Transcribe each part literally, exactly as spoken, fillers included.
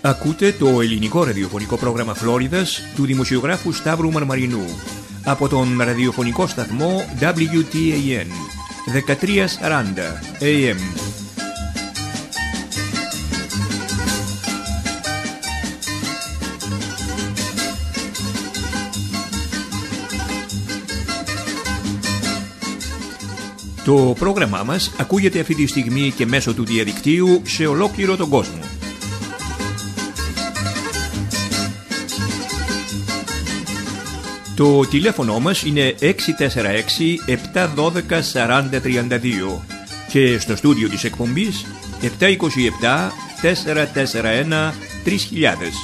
Ακούτε το ελληνικό ραδιοφωνικό πρόγραμμα Φλόριδας του δημοσιογράφου Σταύρου Μαρμαρινού από τον ραδιοφωνικό σταθμό ντάμπλιου τι έι εν δεκατρία σαράντα έι εμ. Το πρόγραμμά μας ακούγεται αυτή τη στιγμή και μέσω του διαδικτύου σε ολόκληρο τον κόσμο. Το τηλέφωνο μας είναι έξι τέσσερα έξι επτά ένα δύο τέσσερα μηδέν τρία δύο και στο στούντιο της εκπομπής επτά δύο επτά τέσσερα τέσσερα ένα τρία χιλιάδες.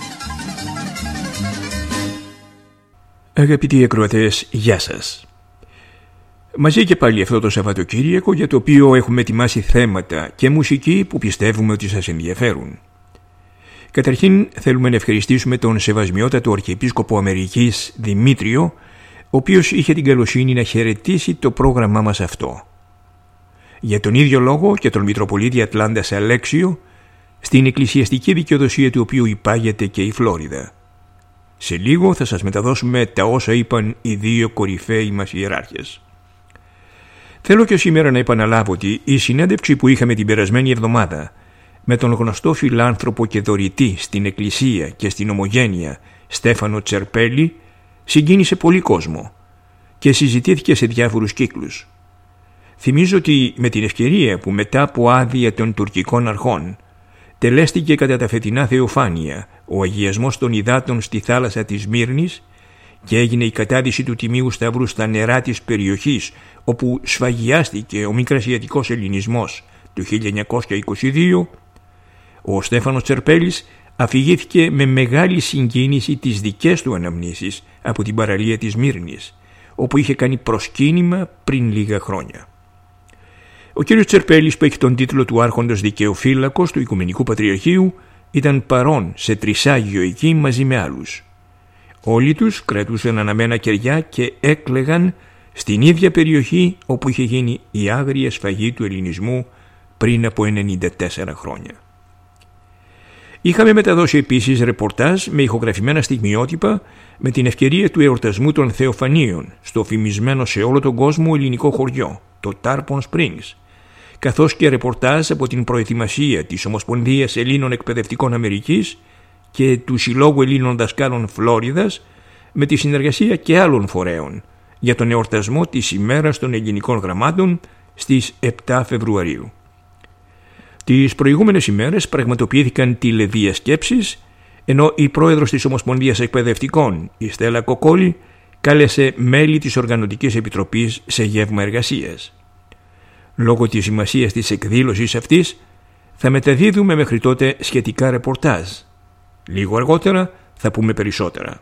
Αγαπητοί ακροατές, γεια σας. Μαζί και πάλι αυτό το Σαββατοκύριακο, για το οποίο έχουμε ετοιμάσει θέματα και μουσική που πιστεύουμε ότι σας ενδιαφέρουν. Καταρχήν θέλουμε να ευχαριστήσουμε τον Σεβασμιότατο Αρχιεπίσκοπο Αμερικής Δημήτριο, ο οποίος είχε την καλοσύνη να χαιρετήσει το πρόγραμμά μας αυτό. Για τον ίδιο λόγο και τον Μητροπολίτη Ατλάντας Αλέξιο, στην εκκλησιαστική δικαιοδοσία του οποίου υπάγεται και η Φλόριδα. Σε λίγο θα σας μεταδώσουμε τα όσα είπαν οι δύο κορυφαίοι μας ιεράρχες. Θέλω και σήμερα να επαναλάβω ότι η συνέντευξη που είχαμε την περασμένη εβδομάδα με τον γνωστό φιλάνθρωπο και δωρητή στην Εκκλησία και στην Ομογένεια Στέφανο Τσερπέλη συγκίνησε πολύ κόσμο και συζητήθηκε σε διάφορους κύκλους. Θυμίζω ότι με την ευκαιρία που μετά από άδεια των τουρκικών αρχών τελέστηκε κατά τα φετινά Θεοφάνεια ο αγιασμός των υδάτων στη θάλασσα της Μύρνης και έγινε η κατάδυση του Τιμίου Σταυρού στα νερά της περιοχής όπου σφαγιάστηκε ο μικρασιατικός ελληνισμός του χίλια εννιακόσια είκοσι δύο, ο Στέφανος Τσερπέλης αφηγήθηκε με μεγάλη συγκίνηση τις δικές του αναμνήσεις από την παραλία της Μύρνης, όπου είχε κάνει προσκύνημα πριν λίγα χρόνια. Ο κύριος Τσερπέλης, που έχει τον τίτλο του Άρχοντος Δικαιοφύλακος του Οικουμενικού Πατριαρχείου, ήταν παρόν σε τρισάγιο εκεί μαζί με άλλους. Όλοι τους κρατούσαν αναμένα κεριά και έκλαιγαν στην ίδια περιοχή όπου είχε γίνει η άγρια σφαγή του ελληνισμού πριν από ενενήντα τέσσερα χρόνια. Είχαμε μεταδώσει επίσης ρεπορτάζ με ηχογραφημένα στιγμιότυπα με την ευκαιρία του εορτασμού των Θεοφανίων στο φημισμένο σε όλο τον κόσμο ελληνικό χωριό, το Tarpon Springs, καθώς και ρεπορτάζ από την προετοιμασία της Ομοσπονδίας Ελλήνων Εκπαιδευτικών Αμερικής και του Συλλόγου Ελλήνων Δασκάλων Φλόριδας με τη συνεργασία και άλλων φορέων για τον εορτασμό της ημέρας των ελληνικών γραμμάτων στις επτά Φεβρουαρίου. Τις προηγούμενες ημέρες πραγματοποιήθηκαν τηλεδιασκέψεις, ενώ η πρόεδρος της Ομοσπονδίας Εκπαιδευτικών, η Στέλλα Κοκόλη, κάλεσε μέλη της Οργανωτικής Επιτροπής σε γεύμα εργασίας. Λόγω της σημασίας της εκδήλωσης αυτής, θα μεταδίδουμε μέχρι τότε σχετικά ρεπορτάζ. Λίγο αργότερα θα πούμε περισσότερα.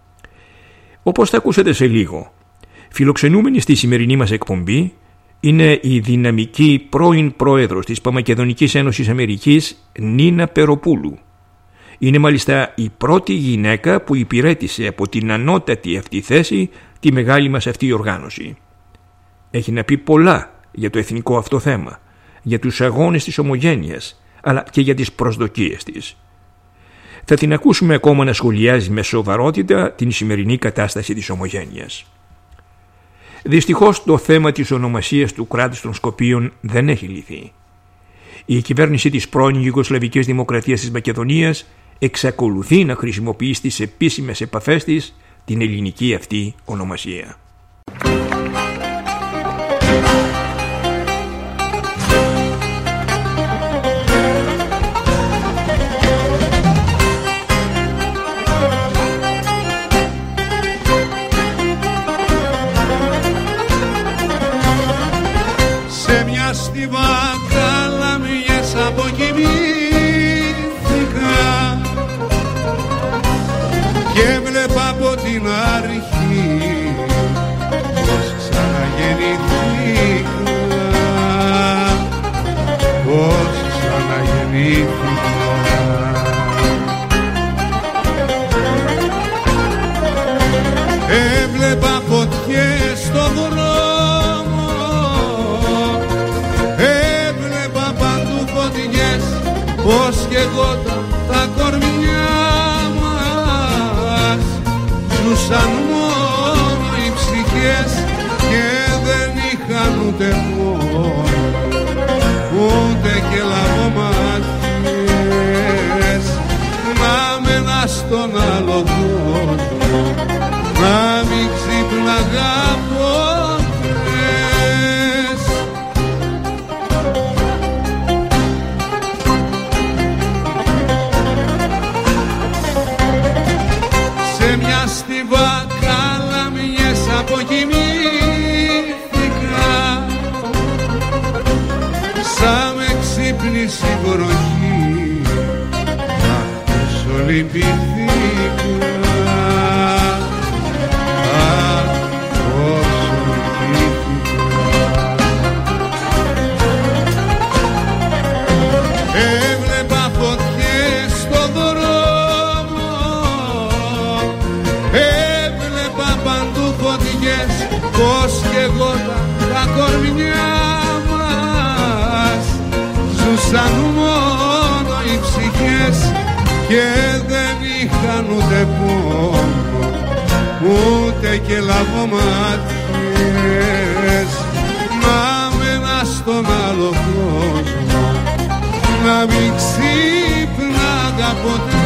Όπως θα ακούσετε σε λίγο, φιλοξενούμενη στη σημερινή μας εκπομπή είναι η δυναμική πρώην πρόεδρος της Παμακεδονικής Ένωσης Αμερικής, Νίνα Περοπούλου. Είναι μάλιστα η πρώτη γυναίκα που υπηρέτησε από την ανώτατη αυτή θέση τη μεγάλη μας αυτή οργάνωση. Έχει να πει πολλά για το εθνικό αυτό θέμα, για τους αγώνες της ομογένειας, αλλά και για τις προσδοκίες της. Θα την ακούσουμε ακόμα να σχολιάζει με σοβαρότητα την σημερινή κατάσταση της ομογένειας. Δυστυχώς το θέμα της ονομασίας του κράτους των Σκοπίων δεν έχει λυθεί. Η κυβέρνηση της πρώην Ιουγκοσλαβικής Δημοκρατίας της Μακεδονίας εξακολουθεί να χρησιμοποιεί στις επίσημες επαφές της την ελληνική αυτή ονομασία. Στη βάκαλα μιας αποκοιμήθηκα και βλέπα από την αρχή πως ξαναγεννήθηκα, πως ξαναγεννήθηκα. Έβλεπα φωτιές στον δρόμο, πως και εγώ τα κορμιά μας ζούσαν μόνο οι ψυχές και δεν είχαν ούτε πόνο ούτε και λαβομάτιες. Να μένα στον άλλο κόσμο να μην ξύπναγα ποτές. Σε μια στιβά καλαμιές αποκοιμήθηκα, σαν με ξύπνησε η βροχή, αχ πόσο λυπηθήκα, αχ πόσο λυπηθήκα. Έβλεπα φωτιές στο δρόμο, έβλεπα παντού φωτιές, πως καίγονταν τα κορμιά μας. Ζούσαν μόνο οι ψυχές και δεν είχαν ούτε πόνο ούτε και λαβομάτιες. Να μένα στον άλλο κόσμο να μην ξύπναγα ποτέ.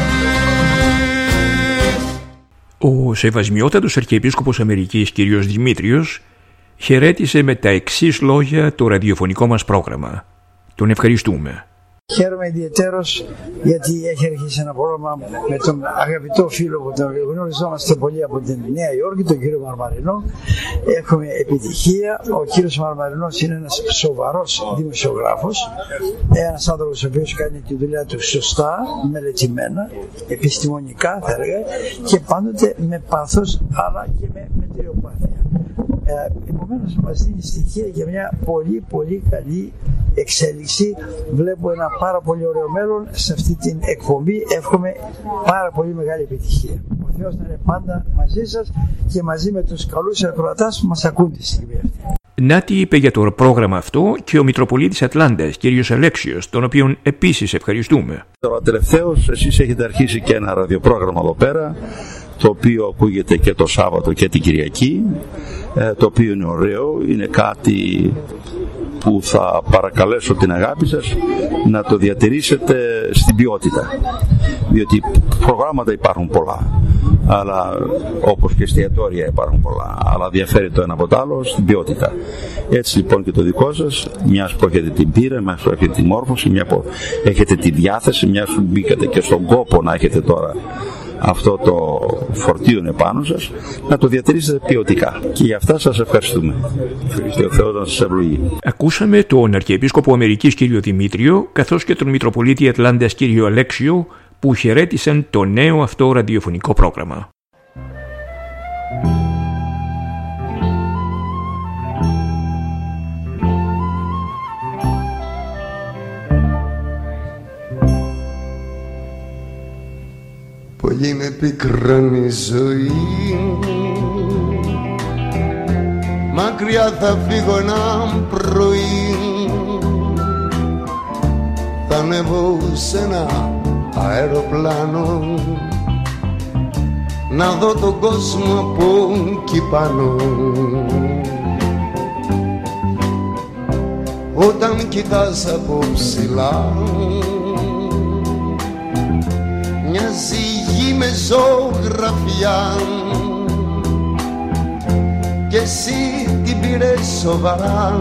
Ο Σεβασμιότατος Αρχιεπίσκοπος Αμερικής κ. Δημήτριος χαιρέτησε με τα εξής λόγια το ραδιοφωνικό μας πρόγραμμα. Τον ευχαριστούμε. Χαίρομαι ιδιαιτέρως γιατί έχει αρχίσει ένα πρόγραμμα με τον αγαπητό φίλο που τον γνωριζόμαστε πολύ από την Νέα Υόρκη, τον κύριο Μαρμαρινό. Έχουμε επιτυχία. Ο κύριος Μαρμαρινός είναι ένας σοβαρός δημοσιογράφος, ένας άνθρωπος ο οποίος κάνει τη δουλειά του σωστά, μελετημένα, επιστημονικά θα έλεγα, και πάντοτε με πάθος αλλά και με μετριοπάθεια. Ε, επομένως μας δίνει στοιχεία για μια πολύ πολύ καλή εξέλιξη. Βλέπω ένα πάρα πολύ ωραίο μέλλον σε αυτή την εκπομπή. Εύχομαι πάρα πολύ μεγάλη επιτυχία. Ο Θεός να είναι πάντα μαζί σας και μαζί με τους καλούς ακροατάς που μας ακούν τη στιγμή αυτή. Να τι είπε για το πρόγραμμα αυτό και ο Μητροπολίτης Ατλάντας, κ. Αλέξιος, τον οποίον επίσης ευχαριστούμε. Τώρα τελευταίως εσείς έχετε αρχίσει και ένα ραδιοπρόγραμμα εδώ πέρα, το οποίο ακούγεται και το Σάββατο και την Κυριακή, το οποίο είναι ωραίο, είναι κάτι που θα παρακαλέσω την αγάπη σας να το διατηρήσετε στην ποιότητα, διότι προγράμματα υπάρχουν πολλά, αλλά όπως και εστιατόρια υπάρχουν πολλά, αλλά διαφέρει το ένα από το άλλο στην ποιότητα. Έτσι λοιπόν και το δικό σας, μιας που έχετε την πείρα, μιας που έχετε τη μόρφωση, μιας που έχετε τη διάθεση, μιας που μπήκατε και στον κόπο να έχετε τώρα αυτό το φορτίο επάνω σας, να το διατηρήσετε ποιοτικά. Και για αυτά σας ευχαριστούμε. Και ο Θεός να σας ευλογεί. Ακούσαμε τον Αρχιεπίσκοπο Αμερικής κ. Δημήτριο, καθώς και τον Μητροπολίτη Ατλάντας κ. Αλέξιο, που χαιρέτησαν το νέο αυτό ραδιοφωνικό πρόγραμμα. Πολύ με πικράνει η ζωή, μακριά θα φύγω ένα πρωί, θα ανέβω σε ένα αεροπλάνο να δω τον κόσμο από εκεί πάνω. Όταν κοιτάς από ψηλά μοιάζει η γη με ζωγραφιά και εσύ την πήρες σοβαρά,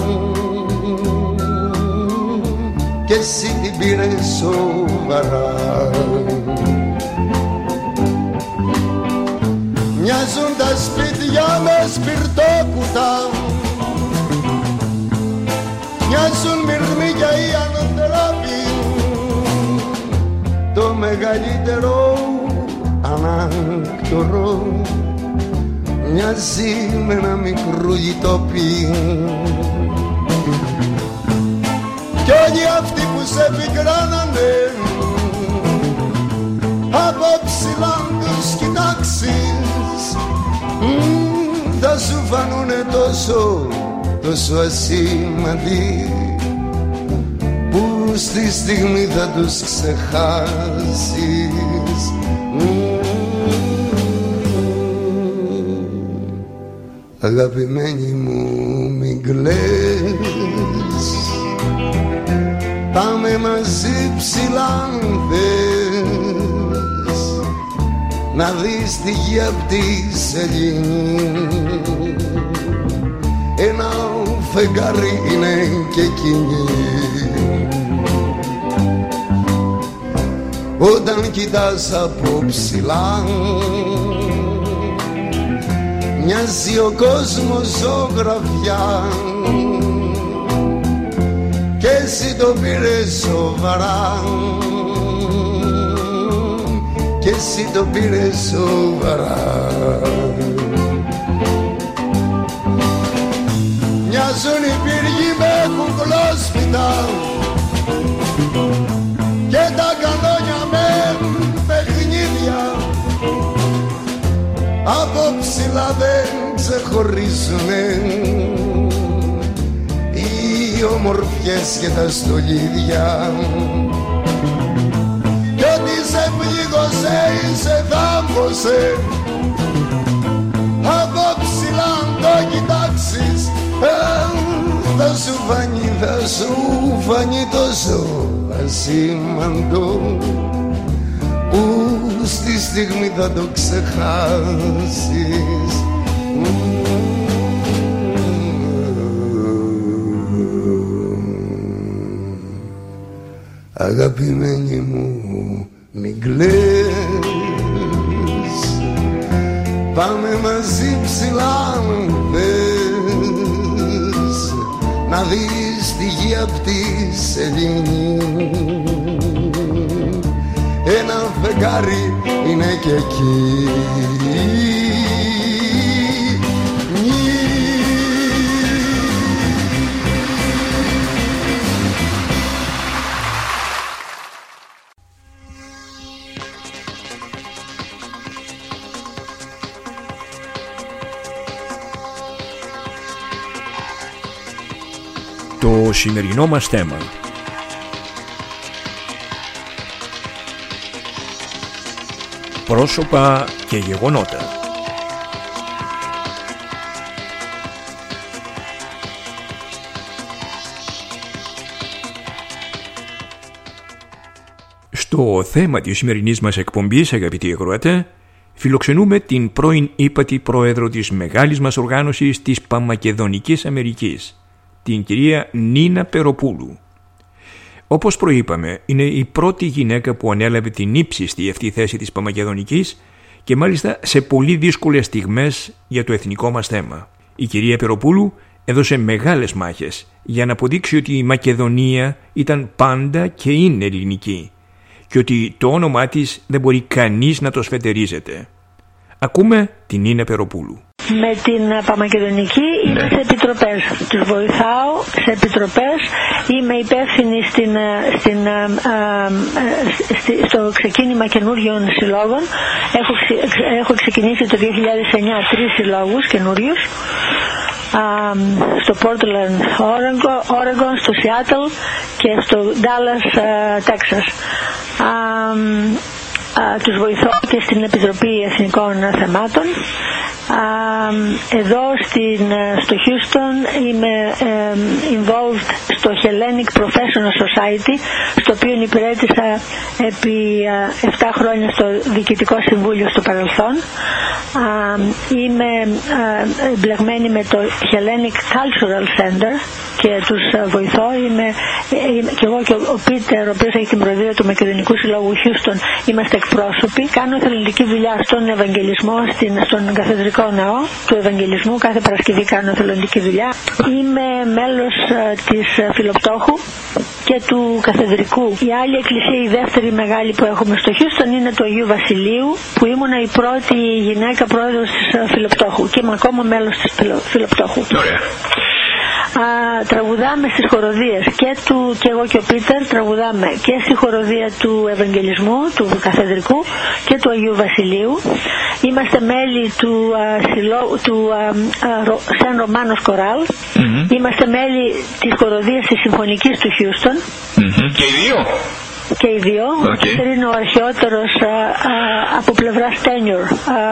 και εσύ την πήρες σοβαρά. Μοιάζουν τα σπίτια με σπιρτόκουτα, μοιάζουν μυρμήγκια ή ανατράπη, το μεγαλύτερο ανάκτορο μοιάζει με ένα μικρό γητόπι. Κι όλοι αυτοί που σε πικράνανε από ψηλά τους κοιτάξεις, θα σου φανούνε τόσο, τόσο ασήμαντοι που στη στιγμή θα τους ξεχάσεις. Αγαπημένη μου μην κλαις, πάμε μαζί ψηλά αν θες, να δεις τη γη απ' τη σελήνη. Ένα φεγγάρι είναι και εκείνη. Όταν κοιτάς από ψηλά μοιάζει ο κόσμος ζωγραφιά και εσύ το πήρες σοβαρά, και εσύ το πήρες σοβαρά. Μοιάζουν οι πύργοι με κουκλόσπιτα και τα κανόνια με παιχνίδια, από ψηλά δεν ξεχωρίζουνε οι ομορφιές και τα στολίδια. Κι ό,τι σε πλήγωσε ή σε θάμπωσε, από ψηλά αν το κοιτάξεις, θα σου φανεί, θα σου φανεί τόσο ασήμαντο, που στη στιγμή θα το ξεχάσεις. Αγαπημένη μου μην κλαις, πάμε μαζί ψηλά αν θες, να δεις τη γη απ' τη σελήνη. Ένα φεγγάρι είναι και εκεί. Το σημερινό μας θέμα. Πρόσωπα και γεγονότα. Στο θέμα της σημερινής μας εκπομπής, αγαπητοί ακροατέ, φιλοξενούμε την πρώην ύπατη πρόεδρο της μεγάλης μας οργάνωσης της Παμακεδονικής Αμερικής, την κυρία Νίνα Περοπούλου. Όπως προείπαμε, είναι η πρώτη γυναίκα που ανέλαβε την ύψιστη αυτή θέση της Παμακεδονικής και μάλιστα σε πολύ δύσκολες στιγμές για το εθνικό μας θέμα. Η κυρία Περοπούλου έδωσε μεγάλες μάχες για να αποδείξει ότι η Μακεδονία ήταν πάντα και είναι ελληνική και ότι το όνομά της δεν μπορεί κανείς να το σφετερίζεται. Ακούμε την Νίνα Περοπούλου. Με την Παμακεδονική είμαι σε επιτροπές. Τους βοηθάω σε επιτροπές. Είμαι υπεύθυνη στην, στην, στη, στο ξεκίνημα καινούριων συλλόγων. Έχω, έχω ξεκινήσει το δύο χιλιάδες εννιά τρεις συλλόγους καινούριους. Στο Portland, Oregon, στο Seattle και στο Dallas, Texas. Τους βοηθώ και στην Επιτροπή Εθνικών Θεμάτων. Εδώ στην, στο Houston είμαι involved στο Hellenic Professional Society, στο οποίο υπηρέτησα επί επτά χρόνια στο Διοικητικό Συμβούλιο στο παρελθόν. Είμαι εμπλεγμένη με το Hellenic Cultural Center και τους βοηθώ. Είμαι, είμαι και εγώ και ο Πίτερ, ο οποίος έχει την προεδρία του Μακεδονικού Συλλόγου Houston, είμαστε εκπρόσωποι. Κάνω εθελοντική δουλειά στον Ευαγγελισμό, στην, στον Καθεδρικό Ναό του Ευαγγελισμού. Κάθε Παρασκευή κάνω εθελοντική δουλειά. Είμαι μέλος της Φιλοπτώχου και του Καθεδρικού. Η άλλη εκκλησία, η δεύτερη μεγάλη που έχουμε στο Houston, είναι του Αγίου Βασιλείου, που ήμουνα η πρώτη γυναίκα πρόεδρος της Φιλοπτώχου και είμαι ακόμα μέλος της Φιλοπτώχου. τραγουδάμε στις χοροδίες και, του, και εγώ και ο Πίτερ τραγουδάμε και στη χοροδία του Ευαγγελισμού, του Καθεδρικού και του Αγίου Βασιλείου. Είμαστε μέλη του, α, συλλό, του Σεν Ρωμάνος Κοράλ. Mm-hmm. Είμαστε μέλη της χοροδίας της Συμφωνικής του Χιούστον. Mm-hmm. Και οι δύο. Και οι δύο. Okay. Ο είναι ο αρχαιότερος α, α, από πλευράς tenor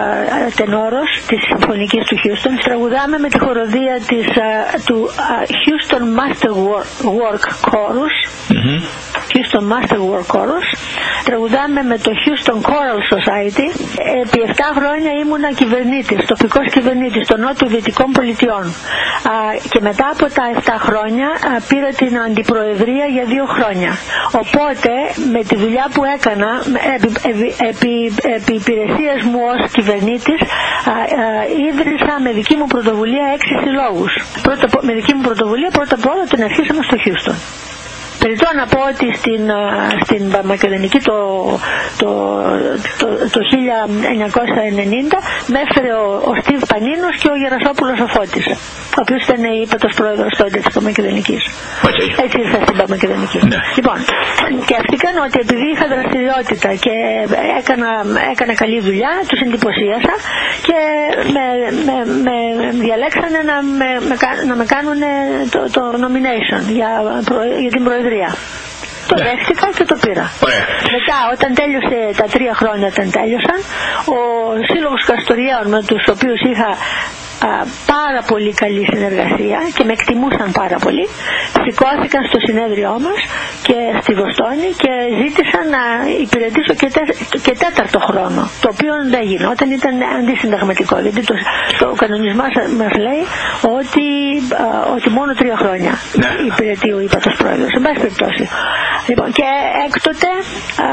α, τενόρος της Συμφωνικής του Χιούστον. Τραγουδάμε με τη χοροδία της, α, του α, Houston Master Work Chorus. Mm-hmm. Houston Master Work Chorus. Τραγουδάμε με το Houston Choral Society. Επί επτά χρόνια ήμουνα κυβερνήτης, τοπικός κυβερνήτης των νότιο-δυτικών πολιτιών. Α, και μετά από τα επτά χρόνια α, πήρα την αντιπροεδρία για δύο χρόνια. Οπότε με τη δουλειά που έκανα επί, επί, επί, επί υπηρεσίας μου ως κυβερνήτης α, α, ίδρυσα με δική μου πρωτοβουλία έξι συλλόγους. Πρώτα, με δική μου πρωτοβουλία πρώτα απ' όλα την αρχίσαμε στο Houston. Περιττώ να πω ότι στην, στην Μακεδονική το, το, το, το χίλια εννιακόσια ενενήντα με έφερε ο, ο Στίβ Πανίνος και ο Γερασόπουλος ο Φώτης, ο οποίος ήταν ύπατος πρόεδρος τότε της Μακεδονικής. Okay. Έτσι ήρθα στην Μακεδονική. Ναι. Λοιπόν, σκέφτηκαν ότι επειδή είχα δραστηριότητα και έκανα, έκανα καλή δουλειά, τους εντυπωσίασα και με, με, με διαλέξανε να με, με, να με κάνουν το, το nomination για, για την προεδρία. Το ναι. δέχτηκα και το πήρα. Ωραία. Μετά όταν τέλειωσε τα τρία χρόνια, όταν τέλειωσαν, ο Σύλλογος Καστοριαίων με τους οποίους είχα α, πάρα πολύ καλή συνεργασία και με εκτιμούσαν πάρα πολύ, σηκώθηκαν στο συνέδριό μας και στη Βοστόνη και ζήτησαν να υπηρετήσω και, τε, και τέταρτο χρόνο, το οποίο δεν γινόταν, ήταν αντισυνταγματικό, γιατί το, το κανονισμός μας λέει ότι, α, ότι μόνο τρία χρόνια ναι. υπηρετεί ο ύπατος πρόεδρος, σε πάση περιπτώσει. Λοιπόν, και έκτοτε α,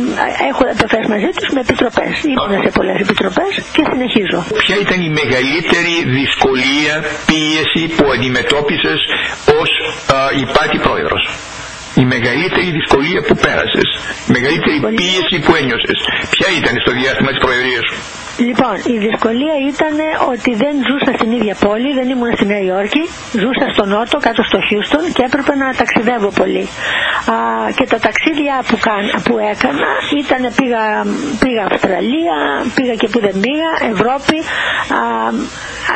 έχω επαφές μαζί τους με επιτροπές, ήμουν σε πολλές επιτροπές και συνεχίζω. Ποια ήταν η μεγαλύτερη δυσκολία, πίεση που αντιμετώπισες ως υπάτη πρόεδρος? Η μεγαλύτερη δυσκολία που πέρασες, η μεγαλύτερη πίεση που ένιωσες, ποια ήταν στο διάστημα της προεδρίας σου? Λοιπόν, η δυσκολία ήταν ότι δεν ζούσα στην ίδια πόλη, δεν ήμουν στη Νέα Υόρκη, ζούσα στο Νότο, κάτω στο Χιούστον και έπρεπε να ταξιδεύω πολύ. Α, και τα ταξίδια που, κάν, που έκανα ήταν, πήγα, πήγα Αυστραλία, πήγα και που δεν πήγα, Ευρώπη. Α, α,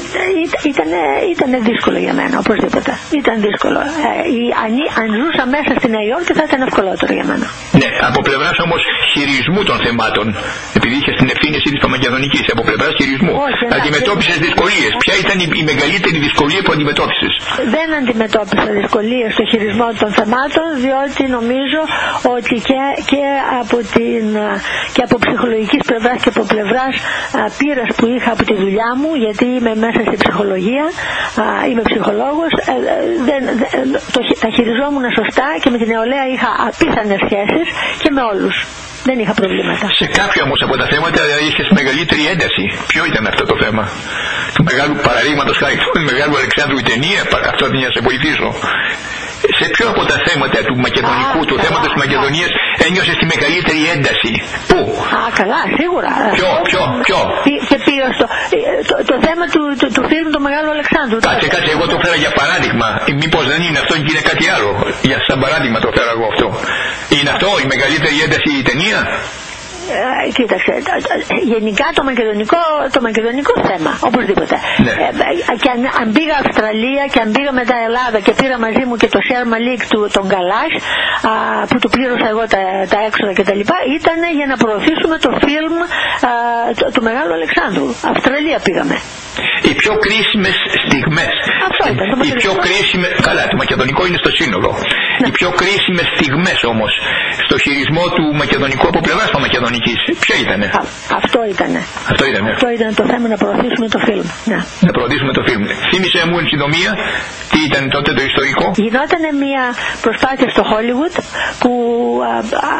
ήταν, ήταν δύσκολο για μένα, οπωσδήποτε. Ήταν δύσκολο. Ε, η, αν, αν ζούσα μέσα στη Νέα Υόρκη θα ήταν ευκολότερο για μένα. Ναι, από πλευράς όμως χειρισμού των θεμάτων, επειδή είχες την ευθύνη εσύ της Μακεδονικής, από πλευράς χειρισμού, αντιμετώπισες δυσκολίες. Ποια ήταν η, η μεγαλύτερη δυσκολία που αντιμετώπισες? Δεν αντιμετώπισα δυσκολίες στο χειρισμό των θεμάτων, διότι νομίζω ότι και, και, από, την, και από ψυχολογικής πλευράς και από πλευράς πείρας που είχα από τη δουλειά μου, γιατί είμαι μέσα στη ψυχολογία, α, είμαι ψυχολόγος, ε, δεν, δεν, το, τα χειριζόμουν σωστά και με την νεολαία είχα απίθανες σχέσεις και με όλους. Δεν είχα προβλήματα. Σε κάποια όμως από τα θέματα είχες μεγαλύτερη ένταση. Ποιο ήταν αυτό το θέμα? Του μεγάλου παραδείγματος χάρη του μεγάλου Αλεξάνδρου η ταινία, αυτό για να σε βοηθήσω. Σε ποιο από τα θέματα του μακεδονικού, Α, του καλά, θέματος της Μακεδονίας ένιωσες τη μεγαλύτερη ένταση? Πού? Α, καλά, σίγουρα. Ποιο, ποιο, ποιο? Και πήγα στο, το, το θέμα του, του, του φίλου του Μεγάλου Αλεξάνδρου. Κάτσε, κάτσε, εγώ το φέρα για παράδειγμα. Μήπως δεν είναι αυτό και είναι κάτι άλλο? Για σαν παράδειγμα το φέρα εγώ αυτό. Είναι αυτό η μεγαλύτερη ένταση η ταινία? Ε, κοίταξε, γενικά το μακεδονικό, το μακεδονικό θέμα, οπωσδήποτε. Ναι. Ε, και αν, αν πήγα Αυστραλία και αν πήγα μετά Ελλάδα και πήρα μαζί μου και το Σέρ Μαλίκ του, τον Καλάς, α, που του πλήρωσα εγώ τα, τα έξοδα κτλ. Ήταν για να προωθήσουμε το φιλμ α, το, του Μεγάλου Αλεξάνδρου. Αυστραλία πήγαμε. Οι πιο κρίσιμες στιγμές. Αυτό ήταν. Το οι πιο κρίσιμες, καλά, το μακεδονικό είναι στο σύνολο. Ναι. Οι πιο κρίσιμες στιγμές όμως στο χειρισμό του μακεδονικού από πλευράς των Μακεδονικής, ποια ήτανε? Α, αυτό ήτανε. Αυτό ήτανε. Αυτό ήταν το θέμα, να προωθήσουμε το φιλμ. Ναι. Να προωθήσουμε το φιλμ. Θύμισε μου εν συντομία τι ήταν τότε το ιστορικό. Γινόταν μια προσπάθεια στο Hollywood που α,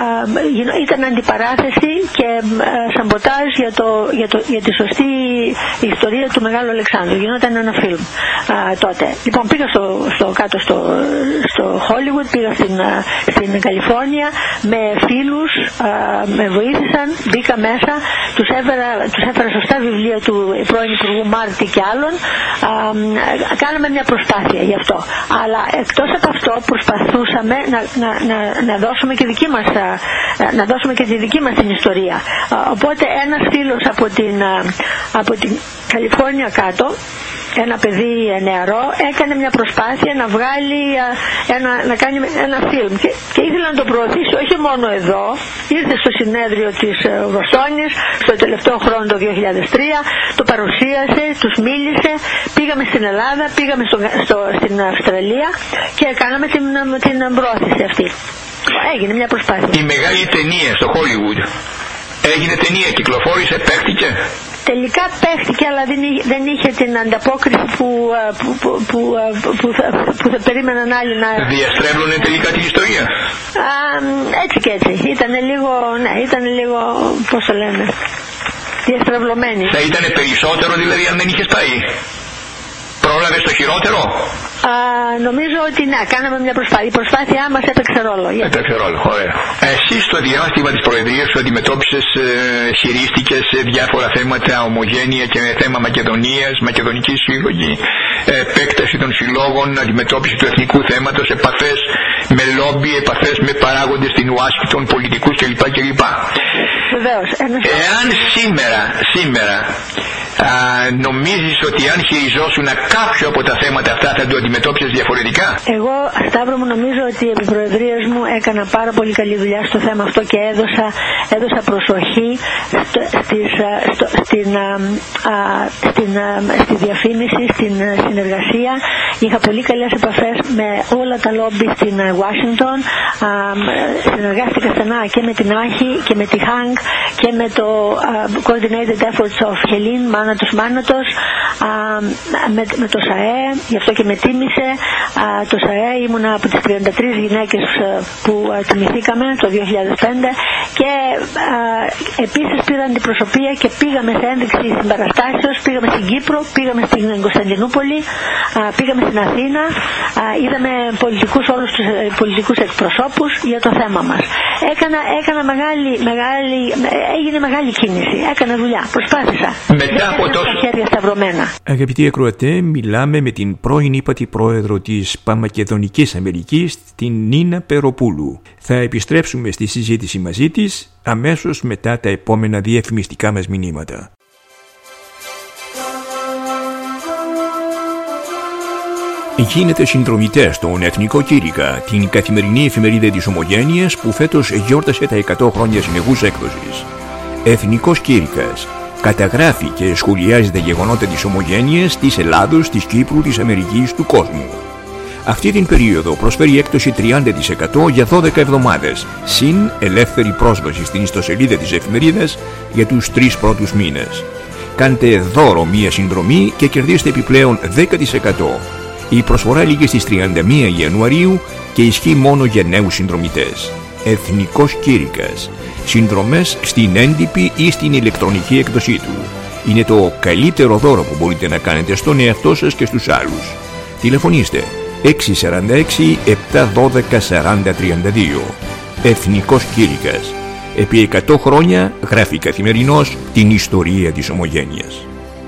α, ήταν αντιπαράθεση και α, σαμποτάζ για, το, για, το, για τη σωστή ιστορία του Μεγάλο Αλεξάνδρου. Γινόταν ένα φιλμ α, τότε. Λοιπόν, πήγα στο, στο κάτω στο, στο Hollywood, πήγα στην, α, στην Καλιφόρνια με φίλους, α, με βοήθησαν, μπήκα μέσα, τους έφερα, τους έφερα σωστά βιβλία του πρώην Υπουργού Μάρτη και άλλων. Α, κάναμε μια προσπάθεια γι' αυτό. Αλλά εκτός από αυτό προσπαθούσαμε να, να, να, να δώσουμε και δική μας, να δώσουμε και τη δική μας την ιστορία. Οπότε ένας φίλος από την, από την Καλιφόρνια κάτω, ένα παιδί νεαρό, έκανε μια προσπάθεια να βγάλει ένα, να κάνει ένα φιλμ και, και ήθελε να το προωθήσει όχι μόνο εδώ. Ήρθε στο συνέδριο της Βοστόνης στο τελευταίο χρόνο το δύο χιλιάδες τρία, το παρουσίασε, τους μίλησε, πήγαμε στην Ελλάδα, πήγαμε στο, στο, στην Αυστραλία και κάναμε την, την πρόθεση αυτή. Έγινε μια προσπάθεια. Η μεγάλη ταινία στο Hollywood έγινε ταινία, κυκλοφόρησε, παίχτηκε. Τελικά παίχτηκε, αλλά δεν είχε, δεν είχε την ανταπόκριση που, που, που, που, που, θα, που θα περίμεναν άλλοι να... Διαστρέβλωνε τελικά την ιστορία. Α, έτσι και έτσι. Ήτανε λίγο, ναι, ήτανε λίγο, πώς το λένε, διαστρεβλωμένη. Θα ήτανε περισσότερο δηλαδή αν δεν είχες πάει. Πρόλαβες το χειρότερο. Α, νομίζω ότι ναι, κάναμε μια προσπάθεια. Η προσπάθειά μας έπαιξε ρόλο. Έπαιξε ρόλο, ωραία. Εσύ στο διάστημα της προεδρίας σου αντιμετώπισες, ε, χειρίστηκες ε, διάφορα θέματα, ομογένεια και θέμα Μακεδονίας, Μακεδονική σύλλογη, ε, επέκταση των συλλόγων, αντιμετώπιση του εθνικού θέματος, επαφές με λόμπι, επαφές με παράγοντες στην Ουάσιγκτον, πολιτικούς κλπ. κλπ. Βεβαίως. Εάν σήμερα, σήμερα α, νομίζεις ότι αν χειριζόσουν κάποιο από τα θέματα αυτά θα το αντιμετώπισες διαφορετικά? Εγώ, Σταύρο μου, νομίζω ότι επί προεδρίας μου έκανα πάρα πολύ καλή δουλειά στο θέμα αυτό και έδωσα, έδωσα προσοχή στο, στις, στο, στην, α, α, στην, α, στη διαφήμιση, στην συνεργασία. Είχα πολύ καλές επαφές με όλα τα λόμπι στην Ουάσιγκτον. Συνεργάστηκα στενά και με την Άχη και με τη Χάνγκ και με το uh, Coordinated Efforts of Helene, Μάνατος Μάνατος, uh, με, με το ΣΑΕ, γι' αυτό και με τίμησε. Uh, το ΣΑΕ ήμουνα από τις τριάντα τρεις γυναίκες uh, που uh, τιμηθήκαμε το δύο χιλιάδες πέντε και uh, επίσης πήρα αντιπροσωπεία και πήγαμε σε ένδειξη συμπαραστάσεως, πήγαμε στην Κύπρο, πήγαμε στην Κωνσταντινούπολη, uh, πήγαμε στην Αθήνα, uh, είδαμε πολιτικούς, όλους τους uh, πολιτικούς εκπροσώπους για το θέμα μας. Έκανα, έκανα μεγάλη, μεγάλη, έγινε μεγάλη κίνηση, έκανα δουλειά, προσπάθησα. Μετά από τόσο... τα χέρια σταυρωμένα. Αγαπητοί ακροατέ, μιλάμε με την πρώην ύπατη πρόεδρο της Παμακεδονικής Αμερικής, την Νίνα Περοπούλου. Θα επιστρέψουμε στη συζήτηση μαζί της αμέσως μετά τα επόμενα διαφημιστικά μας μηνύματα. Γίνετε συνδρομητές στον Εθνικό Κήρυκα, την καθημερινή εφημερίδα της Ομογένειας που φέτος γιόρτασε τα εκατό χρόνια συνεχούς έκδοσης. Εθνικός Κήρυκας καταγράφει και σχολιάζει τα γεγονότα της Ομογένειας, της Ελλάδος, της Κύπρου, της Αμερικής, του κόσμου. Αυτή την περίοδο προσφέρει έκπτωση τριάντα τοις εκατό για δώδεκα εβδομάδες, συν ελεύθερη πρόσβαση στην ιστοσελίδα της εφημερίδας για τους τρεις πρώτους μήνες. Κάντε δώρο μία συνδρομή και κερδίστε επιπλέον δέκα τοις εκατό. Η προσφορά λήγει στις τριάντα μία Ιανουαρίου και ισχύει μόνο για νέους συνδρομητές. Εθνικός Κήρυκας. Συνδρομές στην έντυπη ή στην ηλεκτρονική έκδοσή του. Είναι το καλύτερο δώρο που μπορείτε να κάνετε στον εαυτό σας και στους άλλους. Τηλεφωνήστε έξι τέσσερα έξι επτά ένα δύο σαράντα τριάντα δύο. Εθνικός Κήρυκας. Επί εκατό χρόνια γράφει καθημερινώς την ιστορία της Ομογένειας.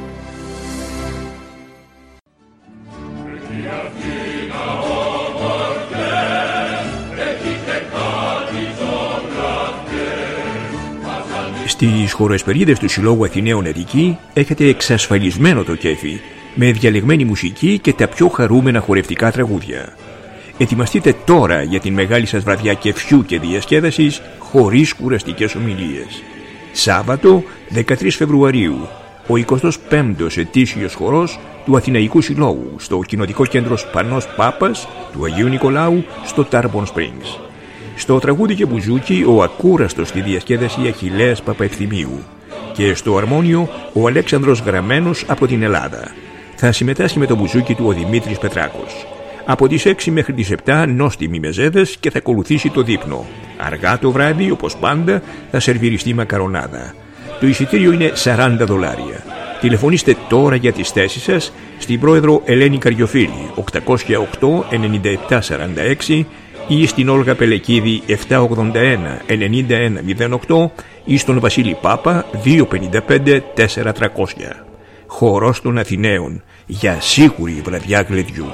Στις χοροεσπερίδες του Συλλόγου Αθηναίων Αττική έχετε εξασφαλισμένο το κέφι με διαλεγμένη μουσική και τα πιο χαρούμενα χορευτικά τραγούδια. Ετοιμαστείτε τώρα για την μεγάλη σας βραδιά κεφιού και διασκέδασης χωρίς κουραστικές ομιλίες. Σάββατο δεκατρείς Φεβρουαρίου, ο εικοστός πέμπτος ετήσιος χορός του Αθηναϊκού Συλλόγου στο Κοινοτικό Κέντρο Σπανός Πάπας του Αγίου Νικολάου στο Tarpon Springs. Στο τραγούδι και μπουζούκι ο ακούραστος στη διασκέδαση Αχιλλέας Παπαευθυμίου και στο αρμόνιο ο Αλέξανδρος Γραμμένος από την Ελλάδα. Θα συμμετάσχει με το μπουζούκι του ο Δημήτρης Πετράκος. Από τις έξι μέχρι τις επτά νόστιμοι μεζέδες και θα ακολουθήσει το δείπνο. Αργά το βράδυ, όπως πάντα, θα σερβιριστεί μακαρονάδα. Το εισιτήριο είναι σαράντα δολάρια. Τηλεφωνήστε τώρα για τις θέσεις σας στην πρόεδρο Ελένη Καριοφίλη οκτακόσια οκτώ ενενήντα επτά σαράντα έξι ή στην Όλγα Πελεκίδη επτακόσια ογδόντα ένα ενενήντα ένα μηδέν οκτώ ή στον Βασίλη Πάπα διακόσια πενήντα πέντε τέσσερα τριακόσια. Χορός των Αθηναίων για σίγουρη βραδιά γλεντιού.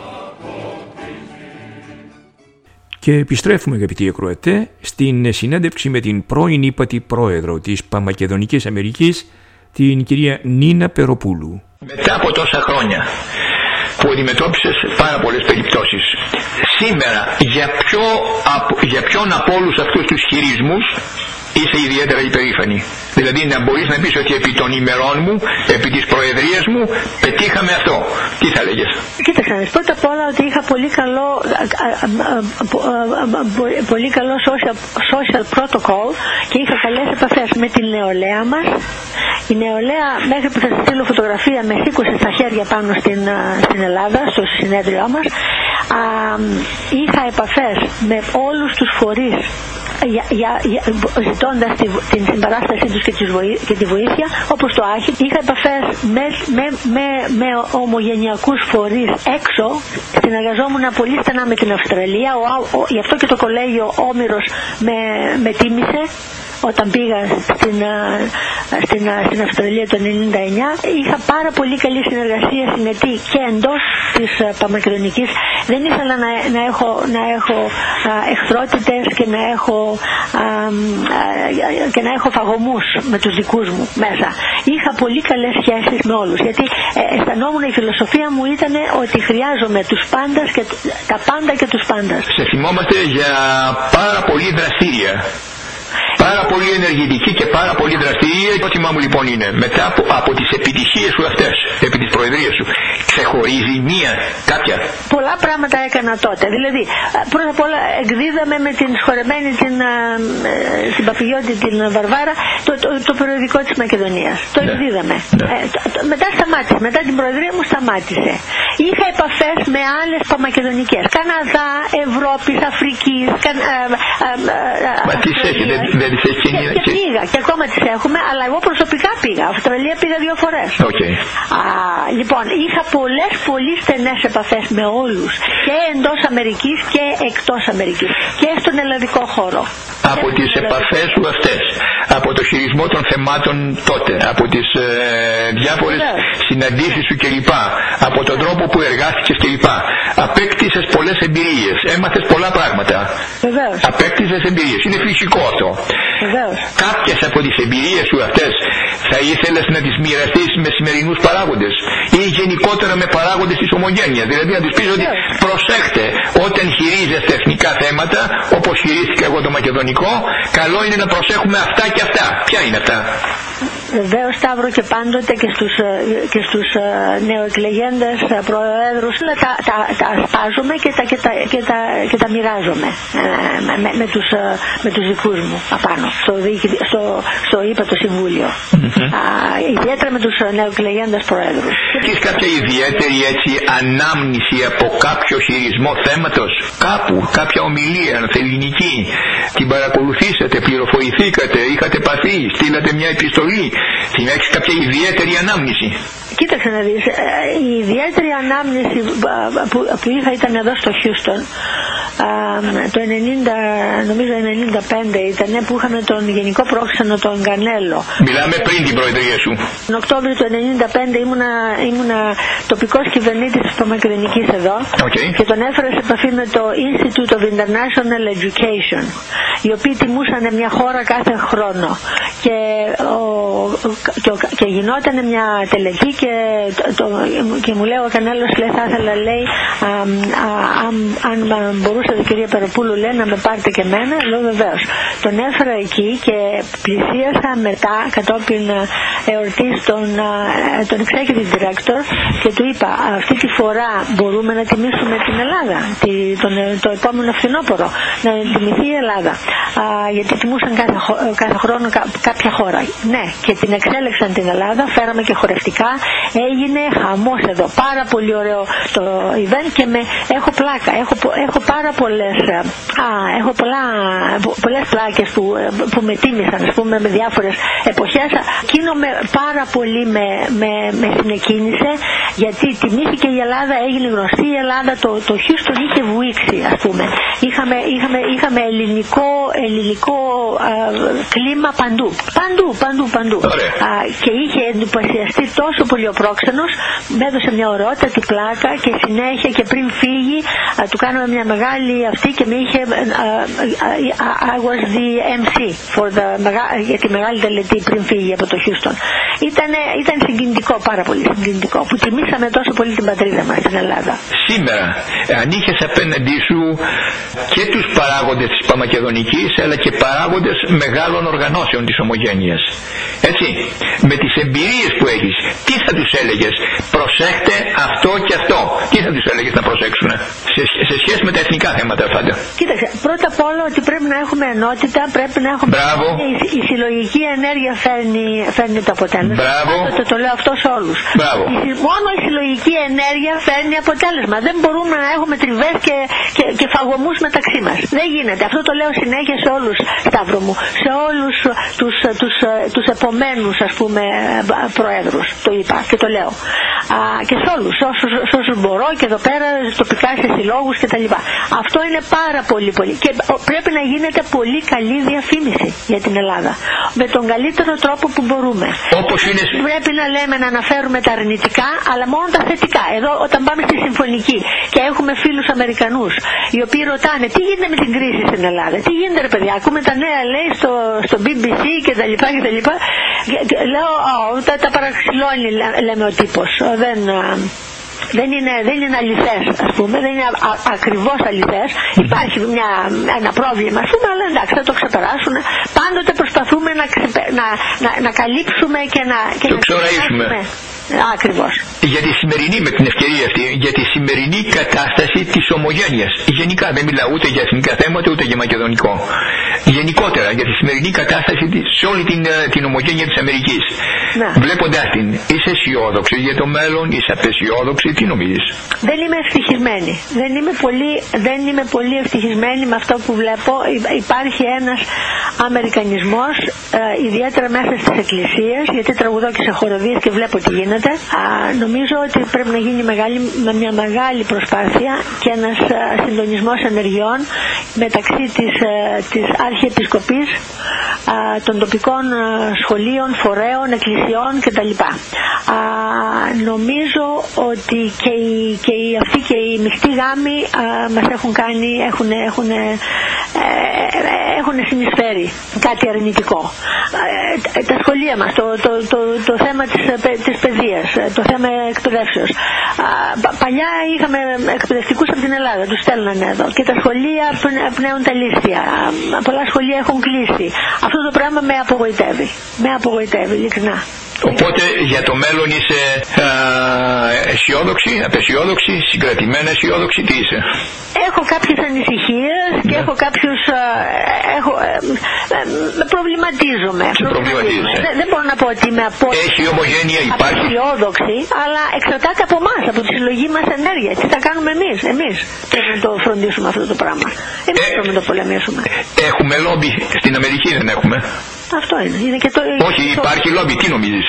Και επιστρέφουμε, αγαπητοί ακροατέ, στην συνέντευξη με την πρώην ύπατη πρόεδρο της Παμακεδονικής Αμερικής, την κυρία Νίνα Περοπούλου. Μετά από τόσα χρόνια που αντιμετώπισες πάρα πολλές περιπτώσεις, σήμερα για, ποιο, για ποιον από όλους αυτούς τους χειρισμούς είσαι ιδιαίτερα υπερήφανη? Δηλαδή να μπορείς να πεις ότι επί των ημερών μου, επί της προεδρίας μου πετύχαμε αυτό. Τι θα λέγες? Κοίταξε, πρώτα απ' όλα ότι είχα πολύ καλό, πολύ καλό social, social protocol και είχα καλές επαφές με την νεολαία μας. Η νεολαία, μέχρι που θα σας στείλω φωτογραφία, με σήκωσε στα χέρια πάνω στην, στην Ελλάδα, στο συνέδριό μας. Α, είχα επαφές με όλους τους φορείς για, για, για, ζητώντας τη, την συμπαράστασή τους και, και τη βοήθεια, όπως το Άχι. Είχα επαφές με, με, με, με ομογενειακούς φορείς έξω. Συνεργαζόμουν πολύ στενά με την Αυστραλία. Ο, ο, γι' αυτό και το κολέγιο Όμηρος με, με τίμησε όταν πήγα στην, στην, στην Αυστραλία το ενενήντα εννιά. Είχα πάρα πολύ καλή συνεργασία συνετή και εντός της Παμακεδονικής. Δεν ήθελα να, να έχω, να έχω α, εχθρότητες και να έχω, α, α, και να έχω φαγωμούς με τους δικούς μου μέσα. Είχα πολύ καλές σχέσεις με όλους, γιατί ε, αισθανόμουν, η φιλοσοφία μου ήταν ότι χρειάζομαι τους πάντας και τα πάντα και τους πάντας. Σε θυμόμαστε για πάρα πολύ δραστήρια, πάρα πολύ ενεργητική και πάρα πολύ δραστηρία. Το ερώτημά μου λοιπόν είναι, μετά από, από τις επιτυχίες σου αυτές, επί της προεδρίας σου, ξεχωρίζει μία, κάποια? Πολλά πράγματα έκανα τότε. Δηλαδή, πρώτα απ' όλα εκδίδαμε με την σχορεμένη την συμπαπηγιώτη την Βαρβάρα το, το, το περιοδικό της Μακεδονίας. Το ναι. εκδίδαμε. Ναι. Ε, το, το, μετά σταμάτησε. Μετά την προεδρία μου σταμάτησε. Είχα επαφές με άλλες παμακεδονικές. Καναδά, Ευρώπης, Αφρικής. Κα, α, α, α, Μα τις έχει, δεν, δεν τις έχει και, και, και πήγα και ακόμα τις έχουμε, αλλά εγώ προσωπικά πήγα. Αυστραλία πήγα δύο φορές. Okay. Α, λοιπόν, είχα πολλές πολύ στενές επαφές με όλους, και εντός Αμερικής και εκτός Αμερικής, και στον ελλαδικό χώρο. Από τις επαφές σου αυτές, από το χειρισμό των θεμάτων τότε, από τις ε, διάφορες Βεβαίως. συναντήσεις σου κλπ, από τον τρόπο που εργάστηκες κλπ, απέκτησες πολλές εμπειρίες, έμαθες πολλά πράγματα. Βεβαίως. Απέκτησες εμπειρίες, είναι φυσικό αυτό. Βεβαίως. Κάποιες από τις εμπειρίες σου αυτές θα ήθελες να τις μοιραστείς με σημερινούς παράγοντες ή γενικότερα με παράγοντες της ομογένειας? Δηλαδή να τους πεις ότι προσέχτε, όταν χειρίζεστε εθνικά θέματα, όπως χειρίστηκα εγώ το μακεδονικό, καλό είναι να προσέχουμε αυτά και αυτά. Ποια είναι αυτά? Βεβαίως, Σταύρο, και πάντοτε και στους, και στους νεοεκλεγέντες προέδρους τα, τα, τα ασπάζομαι και τα, και τα, και τα, και τα μοιράζομαι με, με, με, τους, με τους δικούς μου απάνω στο, στο, στο είπα το Συμβούλιο. Mm-hmm. Α, ιδιαίτερα με τους νεοεκλεγέντες προέδρους. Έχεις κάποια ιδιαίτερη έτσι ανάμνηση από κάποιο χειρισμό θέματος, κάπου, κάποια ομιλία ελληνική, την παρακολουθήσατε, πληροφορηθήκατε, είχατε επαφή, στείλατε μια επιστολή, την έχεις κάποια ιδιαίτερη ανάμνηση? Κοίταξε να δεις, η ιδιαίτερη ανάμνηση που, που είχα ήταν εδώ στο Χιούστον το ενενήντα, νομίζω ενενήντα πέντε ήταν, που είχαμε τον γενικό πρόξενο τον Γκανέλο. Μιλάμε πριν την προεδρία σου. Τον Οκτώβριο του ενενήντα πέντε ήμουνα, ήμουνα τοπικός κυβερνήτης της Παμακεδονικής εδώ, okay. και τον έφερα σε επαφή με το Institute of International Education, οι οποίοι τιμούσαν μια χώρα κάθε χρόνο, και, ο, και, ο, και γινόταν μια τελετή, και, το, και μου λέει ο Κανέλος, λέει, θα ήθελα, λέει, α, α, α, αν μπορούσατε, κυρία Περοπούλου, λέει, να με πάρετε και εμένα. Λέω βεβαίως. Τον έφερα εκεί και πλησίασα μετά, κατόπιν εορτής, τον, τον executive director, και του είπα, αυτή τη φορά μπορούμε να τιμήσουμε την Ελλάδα, τη, τον, το επόμενο φθινόπωρο, να τιμηθεί η Ελλάδα, α, γιατί τιμούσαν κάθε, κάθε χρόνο κα, κάποια χώρα. Ναι, και, τιμ, την εξέλεξαν την Ελλάδα, φέραμε και χορευτικά, έγινε χαμός εδώ, πάρα πολύ ωραίο το event και με, έχω πλάκα, έχω, έχω πάρα πολλές, α, έχω πολλά, πολλές πλάκες που, που με τίμησαν, ας πούμε, με διάφορες εποχές. Εκείνο με, πάρα πολύ με, με, με συνεκίνησε, γιατί τιμήθηκε η Ελλάδα, έγινε γνωστή η Ελλάδα, το, το Houston είχε βουήξει, ας πούμε. Είχαμε, είχαμε, είχαμε ελληνικό, ελληνικό α, κλίμα παντού, παντού, παντού, παντού. Α, και είχε εντυπωσιαστεί τόσο πολύ ο πρόξενος, με έδωσε μια ωραιότατη πλάκα και συνέχεια και πριν φύγει α, του κάναμε μια μεγάλη αυτή και με είχε α, α, I was the εμ σι for the, για τη μεγάλη τελετή πριν φύγει από το Houston. Ήτανε, ήταν συγκινητικό, πάρα πολύ συγκινητικό, που τιμήσαμε τόσο πολύ την πατρίδα μας στην Ελλάδα. Σήμερα, αν είχες απέναντί σου και τους παράγοντες της Παμακεδονικής, αλλά και παράγοντες μεγάλων οργανώσεων της Ομογένειας, έτσι, με τις εμπειρίες που έχεις, τι θα τους έλεγες? Προσέχτε αυτό και αυτό. Τι θα τους έλεγες να προσέξουν σε, σε σχέση με τα εθνικά θέματα αυτά? Κοίταξε, πρώτα απ' όλα ότι πρέπει να έχουμε ενότητα, πρέπει να έχουμε... Μπράβο. Η, η συλλογική ενέργεια φέρνει, φέρνει το αποτέλεσμα. Μπράβο. Το, το λέω αυτό σε όλους. Μπράβο. Η, μόνο η συλλογική ενέργεια φέρνει αποτέλεσμα. Δεν μπορούμε να έχουμε τριβές και, και, και φαγωμούς μεταξύ μας. Δεν γίνεται. Αυτό το λέω συνέχεια σε όλους, Σταύρο μου, σε όλους τους, τους, τους επομένους, ας πούμε, προέδρους. Το είπα και το λέω. Α, και σε όλους, όσους, όσους μπορώ και εδώ πέρα τοπικά σε συλλόγους κτλ. Αυτό είναι πάρα πολύ πολύ. Και πρέπει να γίνεται πολύ καλή διαφήμιση για την Ελλάδα. Με τον καλύτερο τρόπο που μπορούμε. Όπως είναι... Πρέπει να λέμε, να αναφέρουμε τα αρνητικά, αλλά μόνο τα θετικά. Εδώ όταν πάμε στη συμφωνική και έχουμε φίλους Αμερικανούς, οι οποίοι ρωτάνε τι γίνεται με την κρίση στην Ελλάδα, τι γίνεται ρε παιδιά, ακούμε τα νέα λέει στο, στο μπι μπι σι και τα λοιπά και τα λοιπά. Λέω, oh, τα, τα παραξηλώνει λέμε ο τύπος. Δεν... Δεν είναι, δεν είναι αληθές, ας πούμε, δεν είναι α, ακριβώς αληθές. Υπάρχει μια, ένα πρόβλημα, ας πούμε, αλλά εντάξει, θα το ξεπεράσουν. Πάντοτε προσπαθούμε να, ξεπε, να, να, να καλύψουμε και να... Και το ξεπεράσουμε. Ακριβώς. Για τη σημερινή, με την ευκαιρία αυτή, για τη σημερινή κατάσταση της ομογένειας. Γενικά, δεν μιλάω ούτε για εθνικά θέματα, ούτε για μακεδονικό. Γενικότερα, για τη σημερινή κατάσταση σε όλη την, την ομογένεια της Αμερικής. Ναι. Βλέποντας την, είσαι αισιόδοξη για το μέλλον, είσαι απεσιόδοξη, τι νομίζεις? Δεν είμαι ευτυχισμένη. Δεν είμαι πολύ, δεν είμαι πολύ ευτυχισμένη με αυτό που βλέπω. Υπάρχει ένας αμερικανισμός, ε, ιδιαίτερα μέσα στις εκκλησίες, γιατί τραγουδώ και σε χοροδίες και βλέπω τι γίνεται. Α, νομίζω ότι πρέπει να γίνει μεγάλη, με μια μεγάλη προσπάθεια και ένας α, συντονισμός ενεργειών μεταξύ της, α, της Αρχιεπισκοπής, α, των τοπικών α, σχολείων, φορέων, εκκλησιών κτλ. Α, νομίζω ότι και οι, και οι, αυτοί και οι μειχτοί γάμοι α, μας έχουν κάνει, έχουν, έχουν, ε, έχουν συνεισφέρει κάτι αρνητικό. Ε, τα σχολεία μας, το, το, το, το θέμα της, της παιδείας, το θέμα εκπαιδεύσεως. Παλιά είχαμε εκπαιδευτικούς από την Ελλάδα, τους στέλνανε εδώ και τα σχολεία πνέουν τα λίστια. Πολλά σχολεία έχουν κλείσει. Αυτό το πράγμα με απογοητεύει. Με απογοητεύει, ειλικρινά. Οπότε για το μέλλον είσαι α, αισιόδοξη, απεσιόδοξη, συγκρατημένα αισιόδοξη, τι είσαι? Έχω κάποιες ανησυχίες και ναι. έχω κάποιους... Α, έχω, ε, ε, με προβληματίζομαι. προβληματίζομαι. Δεν, δεν μπορώ να πω ότι είμαι απο... Έχει ομογένεια, υπάρχει. Απεσιόδοξη, αλλά εξαρτάται από εμάς, από τη συλλογή μας ενέργεια. Τι θα κάνουμε εμείς, εμείς πρέπει να το φροντίσουμε αυτό το πράγμα. Εμείς ε, πρέπει να το πολεμήσουμε. Έχουμε λόμπι στην Αμερική, δεν έχουμε? Αυτό είναι. είναι και το, Όχι, το... υπάρχει λόμπι, τι νομίζεις?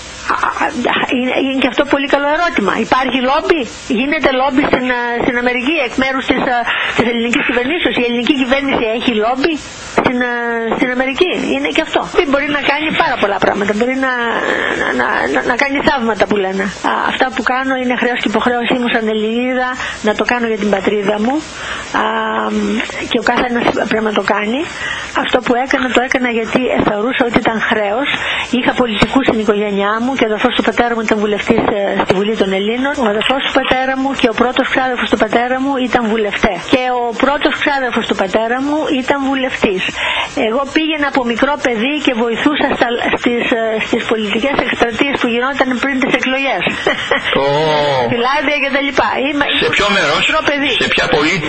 Είναι, είναι και αυτό πολύ καλό ερώτημα. Υπάρχει λόμπι, γίνεται λόμπι στην, στην Αμερική εκ μέρους της, της ελληνικής κυβερνήσεως? Η ελληνική κυβέρνηση έχει λόμπι στην, στην Αμερική? Είναι και αυτό. Μπορεί να κάνει πάρα πολλά πράγματα. Μπορεί να, να, να, να κάνει θαύματα που λένε. Α, αυτά που κάνω είναι χρέος και υποχρέωσή μου σαν Ελληνίδα να το κάνω για την πατρίδα μου. Α, και ο καθένας πρέπει να το κάνει. Αυτό που έκανα το έκανα γιατί θεωρούσα ότι ήταν χρέος. Είχα πολιτικούς στην οικογένειά μου και ο αδερφός του πατέρα μου ήταν βουλευτής στη Βουλή των Ελλήνων. Ο αδερφός του πατέρα μου και ο πρώτος ξάδερφος του πατέρα μου ήταν βουλευτές. Και ο πρώτος ξάδερφος του πατέρα μου ήταν βουλευτής. Εγώ πήγαινα από μικρό παιδί και βοηθούσα στα, στις, στις πολιτικές εκστρατείες που γινόταν πριν τις εκλογές. Oh. Φυλάδια και τα λοιπά. Είμαι, σε ποιο μέρος? Μικρό παιδί. Σε ποια πόλη?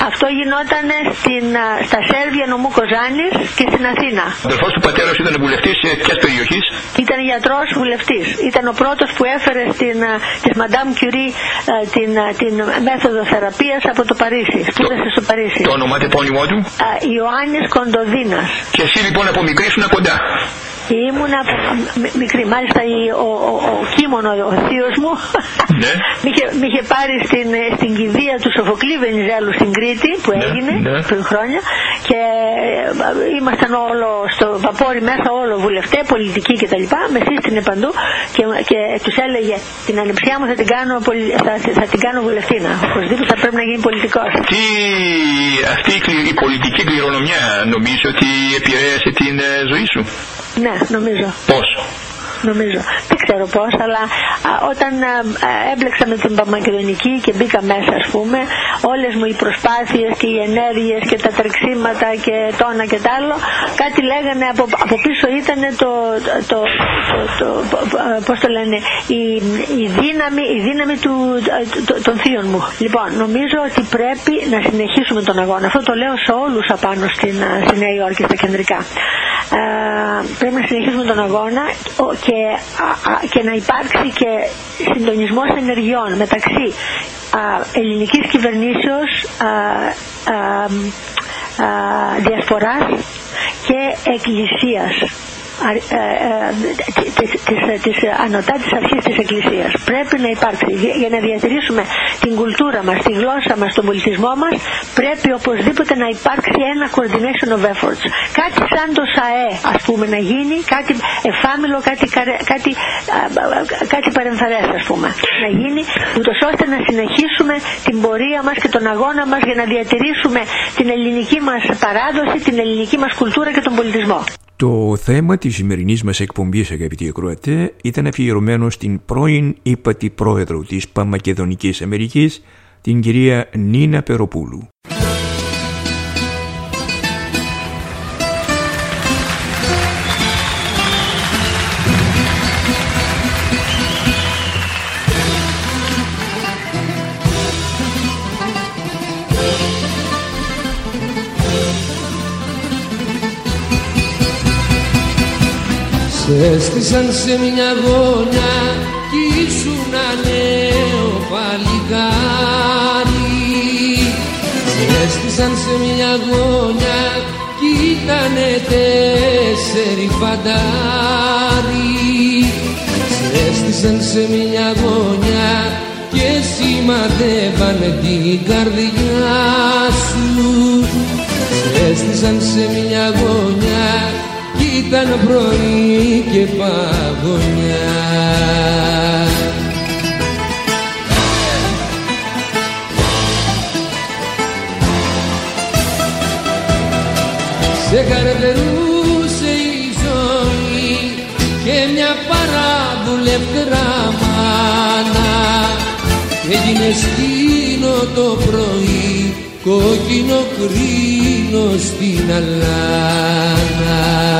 Αυτό γινόταν στην, στα Σέρβια νομού Κοζάνης και στην Αθήνα. Ο αδερφός του πατέρα σου ήταν βουλευτής ποιας περιοχής? Ήταν γιατρός βουλευτής. Ήταν ο πρώτος που έφερε στην, της Μαντάμ Κιουρί την, την μέθοδο θεραπείας από το Παρίσι. Σπούδασε στο Παρίσι. Το όνομα τεπώνυμό του? Ιωάννης Κοντοδίνας. Και εσύ λοιπόν από μικρή ήσουν κοντά? Ήμουν μικρή. Μάλιστα ο, ο, ο Κίμωνο, ο θείος μου, ναι. μ' είχε πάρει στην, στην κηδεία του Σοφοκλή Βενιζέλου στην Κρήτη που ναι, έγινε ναι. πριν χρόνια και ήμασταν όλο στο βαπόρι μέσα, όλο βουλευτέ, πολιτικοί κτλ. Με σύστηνε παντού και, και τους έλεγε την ανεψιά μου θα την κάνω, θα, θα την κάνω βουλευτήνα. Οπωσδήποτε θα πρέπει να γίνει πολιτικός. Τι αυτή η πολιτική κληρονομιά νομίζω ότι επηρέασε την ζωή σου? Ναι, νομίζω. Πώς? Νομίζω. Δεν ξέρω πώς, αλλά α, όταν α, έμπλεξα με την Παπαμακεδονική και μπήκα μέσα, ας πούμε, όλες μου οι προσπάθειες και οι ενέργειες και τα τρεξίματα και το ένα και το άλλο, κάτι λέγανε από, από πίσω ήταν το, το, το, το, το πώς το λένε, η, η δύναμη, η δύναμη του, το, των θείων μου. Λοιπόν, νομίζω ότι πρέπει να συνεχίσουμε τον αγώνα. Αυτό το λέω σε όλους απάνω στην, στη Νέα Υόρκη, στα κεντρικά. Ε, πρέπει να συνεχίσουμε τον αγώνα και, α, α, και να υπάρξει και συντονισμός ενεργειών μεταξύ α, ελληνικής κυβερνήσεως, α, α, α, διασποράς και εκκλησίας, α, α, α, της, της, της ανωτάτης αρχής της Εκκλησίας. Πρέπει να υπάρξει για, για να διατηρήσουμε την κουλτούρα μας, τη γλώσσα μας, τον πολιτισμό μας. Πρέπει οπωσδήποτε να υπάρξει ένα coordination of efforts, κάτι σαν το ΣΑΕ, ας πούμε, να γίνει κάτι εφάμιλο, κάτι, κάτι, κάτι παρεμφερές, ας πούμε, να γίνει, ούτως ώστε να συνεχίσουμε την πορεία μας και τον αγώνα μας για να διατηρήσουμε την ελληνική μας παράδοση, την ελληνική μας κουλτούρα και τον πολιτισμό. Το θέμα της σημερινής μας εκπομπής, αγαπητοί ακροατέ, ήταν αφιερωμένο στην πρώην ύπατη πρόεδρο της Παμακεδονικής Αμερικής, την κυρία Νίνα Περοπούλου. Σε έστησαν σε μια γωνιά κι ήσουνα νέο παλικάρι. Σε έστησαν σε μια γωνιά κι ήτανε τέσσερι φαντάρι. Σε έστησαν σε μια γωνιά και σημαδεύανε την καρδιά σου. Σε έστησαν σε μια γωνιά ήταν πρωί και παγωνιά. Σε καρτερούσε η ζωή και μια παραδουλευτρά μάνα και έγινες εκείνο το πρωί κόκκινο κρίνο στην αλάνα.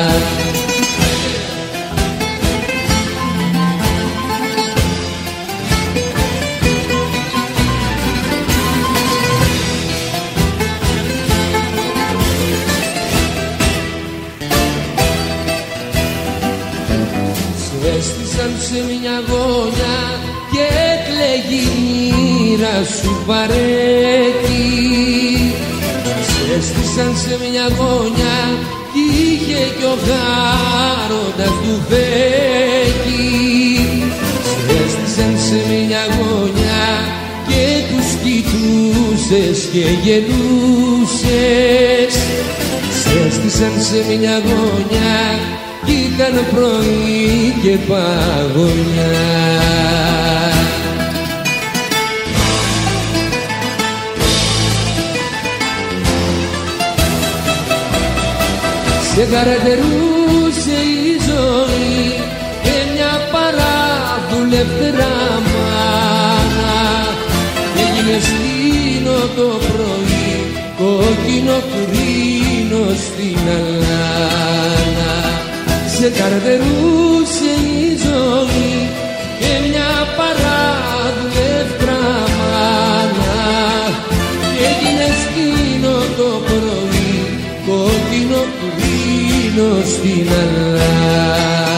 Σε έστησαν σε μια γωνιά και έκλαιγε η μοίρα σου παρέτη. Σε έστησαν σε μια γωνιά κι είχε κι ο γάροντας του φέκι. Σε έστησαν σε μια γωνιά και τους κοιτούσες και γελούσες. Σε έστησαν σε μια γωνιά κι ήταν πρωί και παγωνιά. Σε καρατερούσε η ζωή και μια παραδουλευτρά μάνα και έγινες εκείνο το πρωί κόκκινο κρίνο στην αλάνα. Σε καρατερούσε η ζωή και μια παραδουλευτρά μάνα και έγινες εκείνο στην Ελλάδα.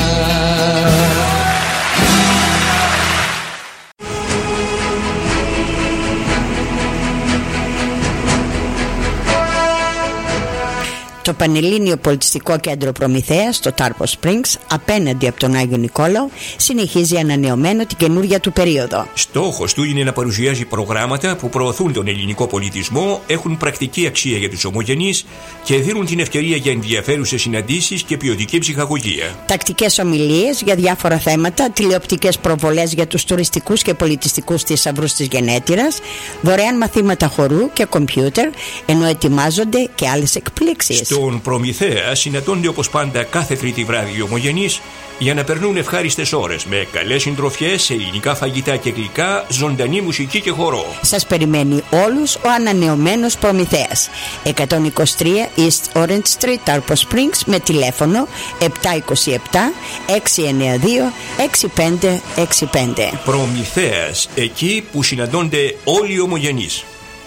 Το Πανελλήνιο Πολιτιστικό Κέντρο Προμηθέας στο Τάρπο Springs, απέναντι από τον Άγιο Νικόλαο, συνεχίζει ανανεωμένο την καινούργια του περίοδο. Στόχος του είναι να παρουσιάζει προγράμματα που προωθούν τον ελληνικό πολιτισμό, έχουν πρακτική αξία για τους ομογενείς και δίνουν την ευκαιρία για ενδιαφέρουσες συναντήσεις και ποιοτική ψυχαγωγία. Τακτικές ομιλίες για διάφορα θέματα, τηλεοπτικές προβολές για τους τουριστικούς και πολιτιστικούς θησαυρούς της γενέτειρας, δωρεάν μαθήματα χορού και κομπιούτερ, ενώ ετοιμάζονται και άλλες εκπλήξεις. Στον Προμηθέα συναντώνται όπως πάντα κάθε Τρίτη βράδυ οι ομογενείς για να περνούν ευχάριστες ώρες με καλές συντροφιές, ελληνικά φαγητά και γλυκά, ζωντανή μουσική και χορό. Σας περιμένει όλους ο ανανεωμένος Προμηθέας. εκατόν είκοσι τρία East Orange Street, Tarpo Springs, με τηλέφωνο επτά δύο επτά έξι εννιά δύο έξι πέντε έξι πέντε. Προμηθέας, εκεί που συναντώνται όλοι οι ομογενείς.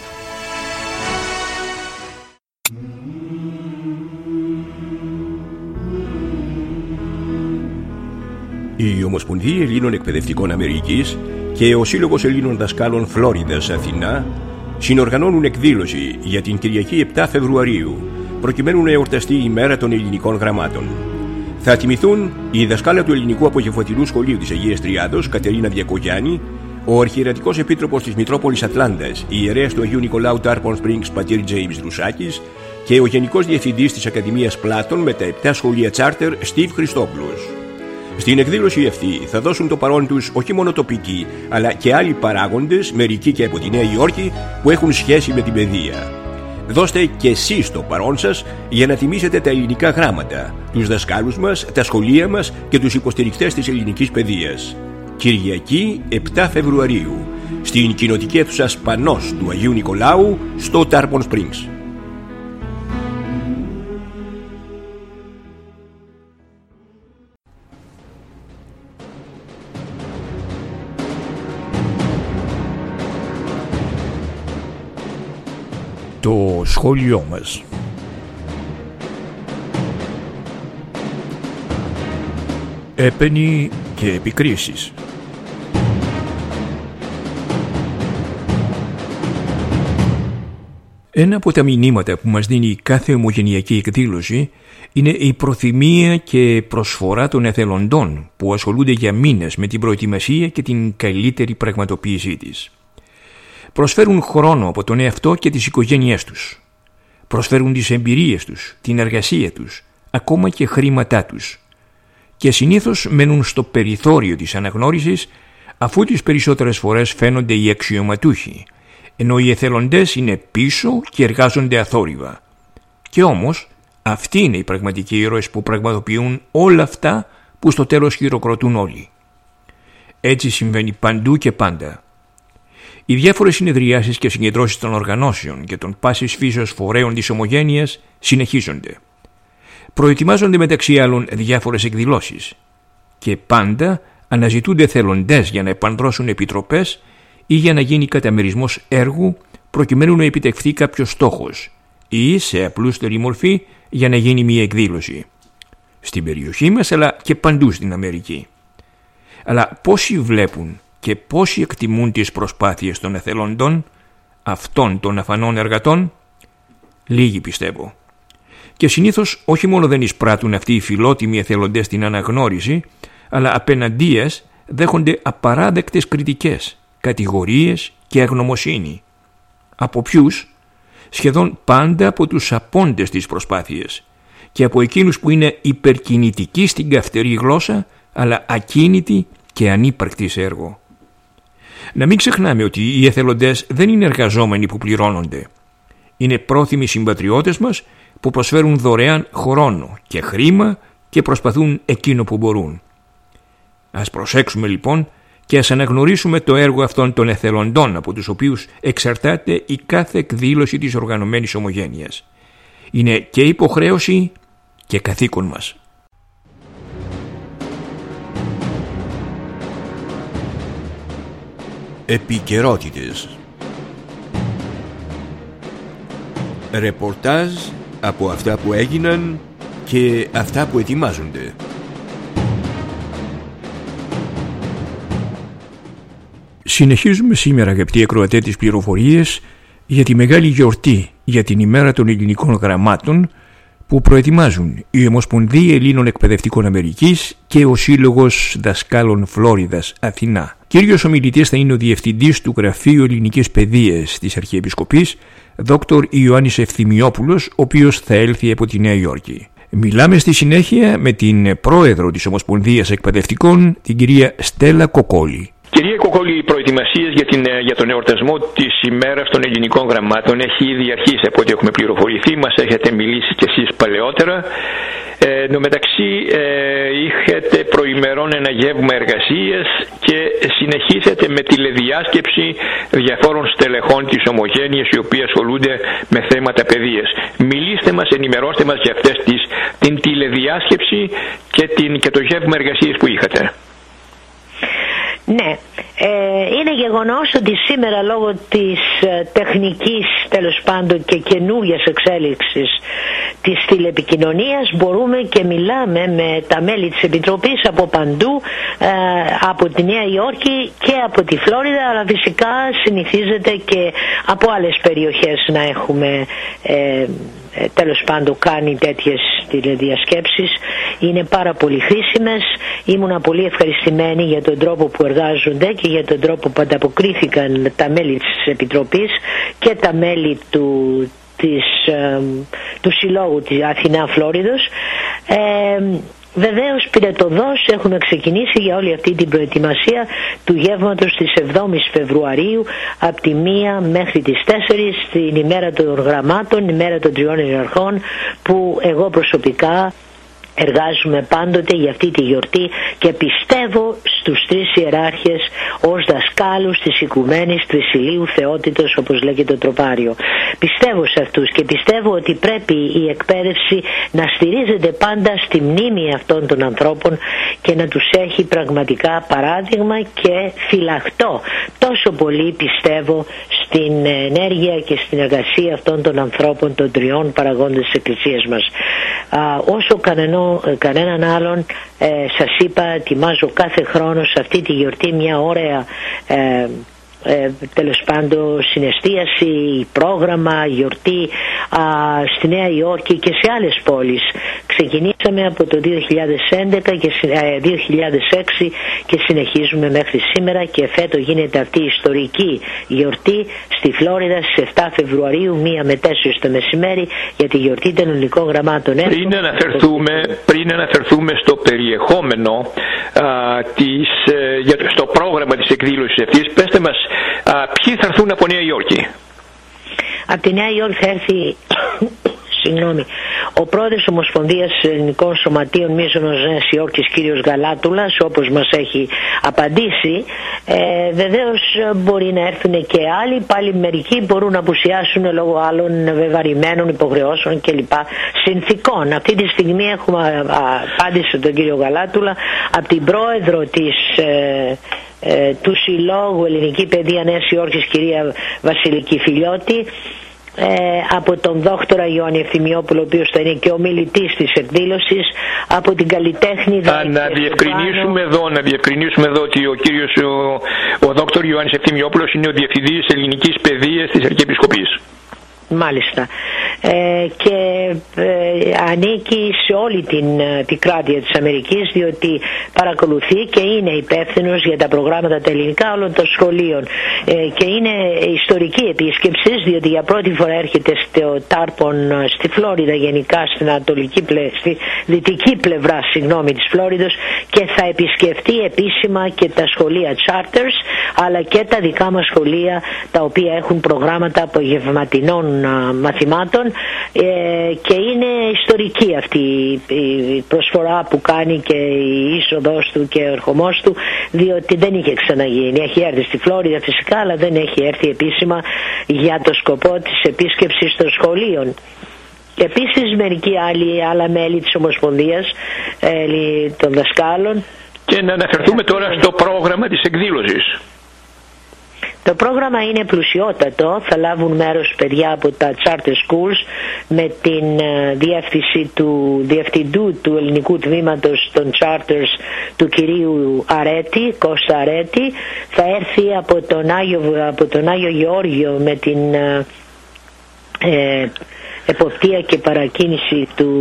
Η Ομοσπονδία Ελλήνων Εκπαιδευτικών Αμερικής και ο Σύλλογος Ελλήνων Δασκάλων Φλόριδας Αθηνά συνοργανώνουν εκδήλωση για την Κυριακή επτά Φεβρουαρίου, προκειμένου να εορταστεί η μέρα των ελληνικών γραμμάτων. Θα τιμηθούν η δασκάλα του Ελληνικού Απογευματινού Σχολείου της Αγίας Τριάδος, Κατερίνα Διακογιάννη, ο Αρχιερατικός Επίτροπος της Μητρόπολης Ατλάντας, ιερέας του Αγίου Νικολάου Τάρπον Springs, πατήρ Τζέιμς Ρουσάκης, και ο Γενικός Διευθυντής της Ακαδημίας Πλάτων με τα επτά σχολεία Τσάρτερ, Στίβ Χριστόπουλος. Στην εκδήλωση αυτή θα δώσουν το παρόν τους όχι μόνο τοπικοί, αλλά και άλλοι παράγοντες, μερικοί και από τη Νέα Υόρκη, που έχουν σχέση με την παιδεία. Δώστε και εσείς το παρόν σας για να τιμήσετε τα ελληνικά γράμματα, τους δασκάλους μας, τα σχολεία μας και τους υποστηρικτές της ελληνικής παιδείας. Κυριακή επτά Φεβρουαρίου, στην κοινοτική αίθουσα Σπανός του Αγίου Νικολάου, στο Τάρπον Springs. Το σχόλιο μας. Έπαινοι και επικρίσεις. Ένα από τα μηνύματα που μας δίνει κάθε ομογενειακή εκδήλωση είναι η προθυμία και προσφορά των εθελοντών που ασχολούνται για μήνες με την προετοιμασία και την καλύτερη πραγματοποίησή της. Προσφέρουν χρόνο από τον εαυτό και τις οικογένειές τους. Προσφέρουν τις εμπειρίες τους, την εργασία τους, ακόμα και χρήματά τους. Και συνήθως μένουν στο περιθώριο της αναγνώρισης, αφού τις περισσότερες φορές φαίνονται οι αξιωματούχοι, ενώ οι εθελοντές είναι πίσω και εργάζονται αθόρυβα. Και όμως αυτοί είναι οι πραγματικοί ήρωες που πραγματοποιούν όλα αυτά που στο τέλος χειροκροτούν όλοι. Έτσι συμβαίνει παντού και πάντα. Οι διάφορες συνεδριάσεις και συγκεντρώσεις των οργανώσεων και των πάσης φύσεως φορέων της ομογένειας συνεχίζονται. Προετοιμάζονται μεταξύ άλλων διάφορες εκδηλώσεις και πάντα αναζητούνται θελοντές για να επανδρώσουν επιτροπές ή για να γίνει καταμερισμός έργου προκειμένου να επιτευχθεί κάποιος στόχος ή σε απλούστερη μορφή για να γίνει μια εκδήλωση. Στην περιοχή μας αλλά και παντού στην Αμερική. Αλλά πόσοι βλέπουν και πόσοι εκτιμούν τις προσπάθειες των εθελοντών, αυτών των αφανών εργατών? Λίγοι, πιστεύω. Και συνήθως όχι μόνο δεν εισπράττουν αυτοί οι φιλότιμοι εθελοντές την αναγνώριση, αλλά απέναντίας δέχονται απαράδεκτες κριτικές, κατηγορίες και αγνωμοσύνη. Από ποιους? Σχεδόν πάντα από τους απόντες της προσπάθειας και από εκείνους που είναι υπερκινητικοί στην καυτερή γλώσσα, αλλά ακίνητοι και ανύπαρκτοι σε έργο. Να μην ξεχνάμε ότι οι εθελοντές δεν είναι εργαζόμενοι που πληρώνονται. Είναι πρόθυμοι συμπατριώτες μας που προσφέρουν δωρεάν χρόνο και χρήμα και προσπαθούν εκείνο που μπορούν. Ας προσέξουμε λοιπόν και ας αναγνωρίσουμε το έργο αυτών των εθελοντών από τους οποίους εξαρτάται η κάθε εκδήλωση της οργανωμένης ομογένειας. Είναι και υποχρέωση και καθήκον μας. Επικαιρότητες. Ρεπορτάζ από αυτά που έγιναν και αυτά που ετοιμάζονται. Συνεχίζουμε σήμερα, αγαπητοί ακροατέ, τις πληροφορίες για τη μεγάλη γιορτή για την ημέρα των ελληνικών γραμμάτων που προετοιμάζουν η Ομοσπονδία Ελλήνων Εκπαιδευτικών Αμερικής και ο Σύλλογος Δασκάλων Φλόριδας Αθηνά. Κύριος ομιλητής θα είναι ο Διευθυντής του Γραφείου Ελληνικής Παιδείας της Αρχιεπισκοπής, δόκτωρ Ιωάννης Ευθυμιόπουλος, ο οποίος θα έλθει από τη Νέα Υόρκη. Μιλάμε στη συνέχεια με την πρόεδρο της Ομοσπονδίας Εκπαιδευτικών, την κυρία Στέλλα Κοκόλη. Κυρία Κοκόλη, οι προετοιμασίες για, την, για τον εορτασμό της ημέρας των ελληνικών γραμμάτων έχει ήδη αρχίσει από ό,τι έχουμε πληροφορηθεί. Μας έχετε μιλήσει κι εσείς παλαιότερα. Ε, εν τω μεταξύ ε, είχετε προημερών ένα γεύμα εργασίας και συνεχίσετε με τηλεδιάσκεψη διαφόρων στελεχών της Ομογένειας οι οποίοι ασχολούνται με θέματα παιδείας. Μιλήστε μας, ενημερώστε μας για αυτές τις, την τηλεδιάσκεψη και, την, και το γεύμα εργασίας που είχατε. Ναι, ε, είναι γεγονός ότι σήμερα λόγω της ε, τεχνικής τέλος πάντων και καινούριας εξέλιξης της τηλεπικοινωνίας μπορούμε και μιλάμε με τα μέλη της Επιτροπής από παντού, ε, από τη Νέα Υόρκη και από τη Φλόριδα, αλλά φυσικά συνηθίζεται και από άλλες περιοχές να έχουμε ε, Ε, τέλος πάντων κάνει τέτοιες τηλεδιασκέψεις. Είναι πάρα πολύ χρήσιμες. Ήμουνα πολύ ευχαριστημένη για τον τρόπο που εργάζονται και για τον τρόπο που ανταποκρίθηκαν τα μέλη της Επιτροπής και τα μέλη του, της, ε, του Συλλόγου της Αθηνά Φλόριδος. ε, Βεβαίως πυρετωδώς έχουμε ξεκινήσει για όλη αυτή την προετοιμασία του γεύματος της εβδόμης Φεβρουαρίου από τη μία μέχρι τις τέσσερις, την ημέρα των γραμμάτων, ημέρα των τριών ιεραρχών, που εγώ προσωπικά εργάζομαι πάντοτε για αυτή τη γιορτή και πιστεύω στους τρεις ιεράρχες ως δασκάλους της οικουμένης Τρισιλίου Θεότητος, όπως λέγεται το τροπάριο. Πιστεύω σε αυτούς και πιστεύω ότι πρέπει η εκπαίδευση να στηρίζεται πάντα στη μνήμη αυτών των ανθρώπων και να τους έχει πραγματικά παράδειγμα και φυλαχτό. Τόσο πολύ πιστεύω στην ενέργεια και στην εργασία αυτών των ανθρώπων, των τριών παραγόντων της Εκκλησίας μας. Α, όσο κανενό, κανέναν άλλον ε, σας είπα, ετοιμάζω κάθε χρόνο σε αυτή τη γιορτή μια ωραία ε, Ε, τέλος πάντων συναισθίαση, πρόγραμμα, γιορτή α, στη Νέα Υόρκη και σε άλλες πόλεις. Ξεκινήσαμε από το δύο χιλιάδες έντεκα και ε, δύο χιλιάδες έξι και συνεχίζουμε μέχρι σήμερα, και φέτος γίνεται αυτή η ιστορική γιορτή στη Φλόριδα στις επτά Φεβρουαρίου, μία με τέσσερις το μεσημέρι, για τη γιορτή των ελληνικών γραμμάτων. Πριν αναφερθούμε, πριν αναφερθούμε στο περιεχόμενο α, της, ε, για, στο πρόγραμμα της εκδήλωσης αυτής, πέστε μας α, ποιοι θα έρθουν από Νέα Υόρκη. Από τη Νέα Υόρκη θα έρθει Συγγνώμη. Ο πρόεδρος Ομοσπονδίας Ελληνικών Σωματείων Μίζωνος Νέας Υόρκης, κύριος Γαλάτουλας, όπως μας έχει απαντήσει, ε, βεβαίως μπορεί να έρθουν και άλλοι, πάλι μερικοί μπορούν να απουσιάσουν λόγω άλλων βεβαρημένων υποχρεώσεων κλπ. Συνθήκων. Αυτή τη στιγμή έχουμε απάντηση τον κύριο Γαλάτουλα από την πρόεδρο της ε, ε, του Συλλόγου Ελληνική Παιδεία Νέας Υόρκης, κυρία Βασιλική Φιλιώτη, Ε, από τον δόκτορα Ιωάννη Ευθυμιόπουλο, ο οποίος θα είναι και ο μιλητής της εκδήλωσης, από την καλλιτέχνη. Α, να διευκρινίσουμε εδώ, να διευκρινίσουμε εδώ ότι ο κύριος ο, ο δόκτωρ Ιωάννης Ευθυμιόπουλος είναι ο διευθυντής ελληνικής παιδείας της Αρχιεπισκοπής. Μάλιστα. Ε, και ε, ανήκει σε όλη την επικράτεια της Αμερικής, διότι παρακολουθεί και είναι υπεύθυνος για τα προγράμματα τα ελληνικά όλων των σχολείων, ε, και είναι ιστορική επίσκεψη, διότι για πρώτη φορά έρχεται στο Τάρπον στη Φλόριδα, γενικά στην ανατολική πλε, στη δυτική πλευρά συγγνώμη, της Φλόριδος, και θα επισκεφτεί επίσημα και τα σχολεία charters, αλλά και τα δικά μας σχολεία, τα οποία έχουν προγράμματα απογευματινών μαθημάτων, ε, και είναι ιστορική αυτή η προσφορά που κάνει και η είσοδος του και ο ερχομός του, διότι δεν είχε ξαναγίνει. Έχει έρθει στη Φλόριδα φυσικά, αλλά δεν έχει έρθει επίσημα για το σκοπό της επίσκεψης των σχολείων. Επίσης μερικοί άλλοι, άλλα μέλη της Ομοσπονδίας ε, των δασκάλων. Και να αναφερθούμε τώρα στο πρόγραμμα της εκδήλωσης. Το πρόγραμμα είναι πλουσιότατο, θα λάβουν μέρος παιδιά από τα charter schools με την διεύθυνση του διευθυντού του ελληνικού τμήματος των charters του κυρίου Αρέτη, Κώστα Αρέτη. Θα έρθει από τον Άγιο, από τον Άγιο Γεώργιο με την ε, εποπτεία και παρακίνηση του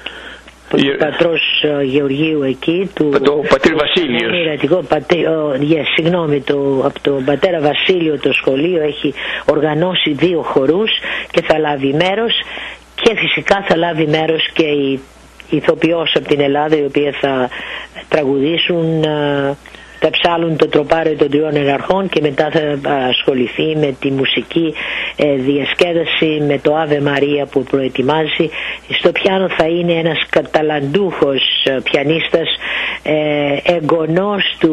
του πατρός Γεωργίου εκεί, του το πατήρ Βασίλειος. Yeah, συγγνώμη, το, από τον πατέρα Βασίλειο το σχολείο έχει οργανώσει δύο χορούς και θα λάβει μέρος, και φυσικά θα λάβει μέρος και η ηθοποιός από την Ελλάδα, οι οποίοι θα τραγουδήσουν, θα ψάλουν το τροπάριο των τριών εναρχών και μετά θα ασχοληθεί με τη μουσική ε, διασκέδαση, με το Ave Maria που προετοιμάζει. Στο πιάνο θα είναι ένας καταλαντούχος πιανίστας, ε, εγγονός του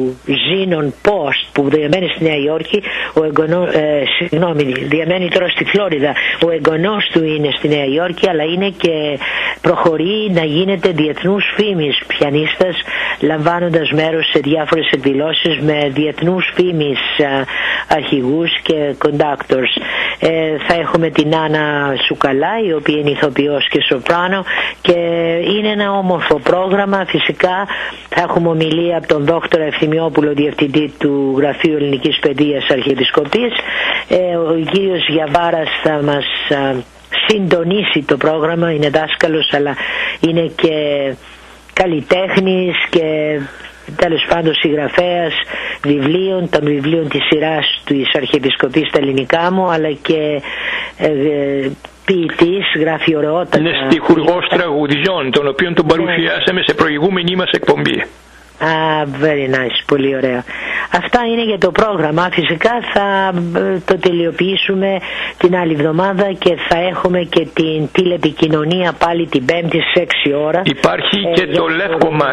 Ζήνων Post που διαμένει στη Νέα Υόρκη, ο εγγονός, ε, συγγνώμη, διαμένει τώρα στη Φλόριδα, ο εγγονός του είναι στη Νέα Υόρκη, αλλά είναι και προχωρεί να γίνεται διεθνούς φήμης πιανίστας, λαμβάνοντας μέρος σε διάφορα εκδηλώσεις με διεθνούς φήμης αρχηγούς και conductors. Ε, θα έχουμε την Άννα Σουκαλά, η οποία είναι ηθοποιός και σοπράνο, και είναι ένα όμορφο πρόγραμμα. Φυσικά θα έχουμε ομιλία από τον δόκτωρα Ευθυμιόπουλο, διευθυντή του Γραφείου Ελληνικής Παιδείας Αρχιεπισκοπής. Ε, ο κύριος Γιαβάρας θα μας α, συντονίσει το πρόγραμμα, είναι δάσκαλος αλλά είναι και καλλιτέχνης και τέλος πάντων συγγραφέας βιβλίων, των βιβλίων της σειράς της Αρχιεπισκοπής στα ελληνικά μου, αλλά και ε, ε, ποιητής, γράφει ωραιότατα. Είναι στιχουργός τραγουδιών, τον οποίον τον παρουσιάσαμε σε προηγούμενη μας εκπομπή. Ah, very nice, πολύ ωραία. Αυτά είναι για το πρόγραμμα. Φυσικά θα το τελειοποιήσουμε την άλλη εβδομάδα και θα έχουμε και την τηλεπικοινωνία πάλι την Πέμπτη στις έξι ώρα. Υπάρχει ε, και το λεύκομα.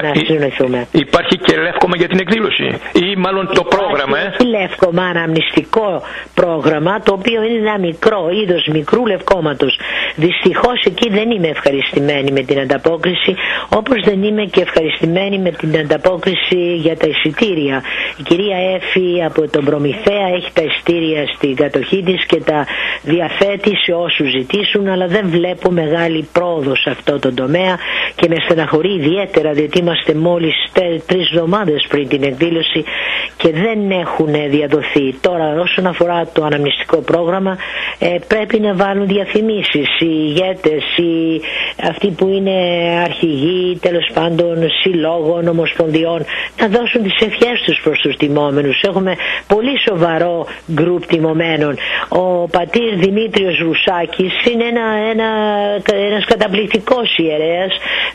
Υπάρχει και λεύκομα για την εκδήλωση, ή μάλλον το πρόγραμμα. Υπάρχει ε? λεύκομα, αναμνηστικό πρόγραμμα, το οποίο είναι ένα μικρό είδος μικρού λευκόματος. Δυστυχώς εκεί δεν είμαι ευχαριστημένη με την ανταπόκριση, όπως δεν είμαι και ευχαριστημένη με την ανταπόκριση για τα εισιτήρια. Η κυρία Έφη από τον Προμηθέα έχει τα εισιτήρια στην κατοχή της και τα διαθέτει σε όσους ζητήσουν, αλλά δεν βλέπω μεγάλη πρόοδο σε αυτό το τομέα και με στεναχωρεί ιδιαίτερα, διότι είμαστε μόλις τρεις εβδομάδες πριν την εκδήλωση και δεν έχουν διαδοθεί. Τώρα όσον αφορά το αναμνηστικό πρόγραμμα, ε, πρέπει να βάλουν διαφημίσεις οι ηγέτες, οι, αυτοί που είναι αρχηγοί τέλος πάντων συλλόγων, ομοσπονδιών, να δώσουν τις ευχές τους προς τους τιμόμενους. Έχουμε πολύ σοβαρό γκρουπ τιμωμένων. Ο πατήρ Δημήτριος Ρουσάκης είναι ένα, ένα, ένας καταπληκτικός ιερέας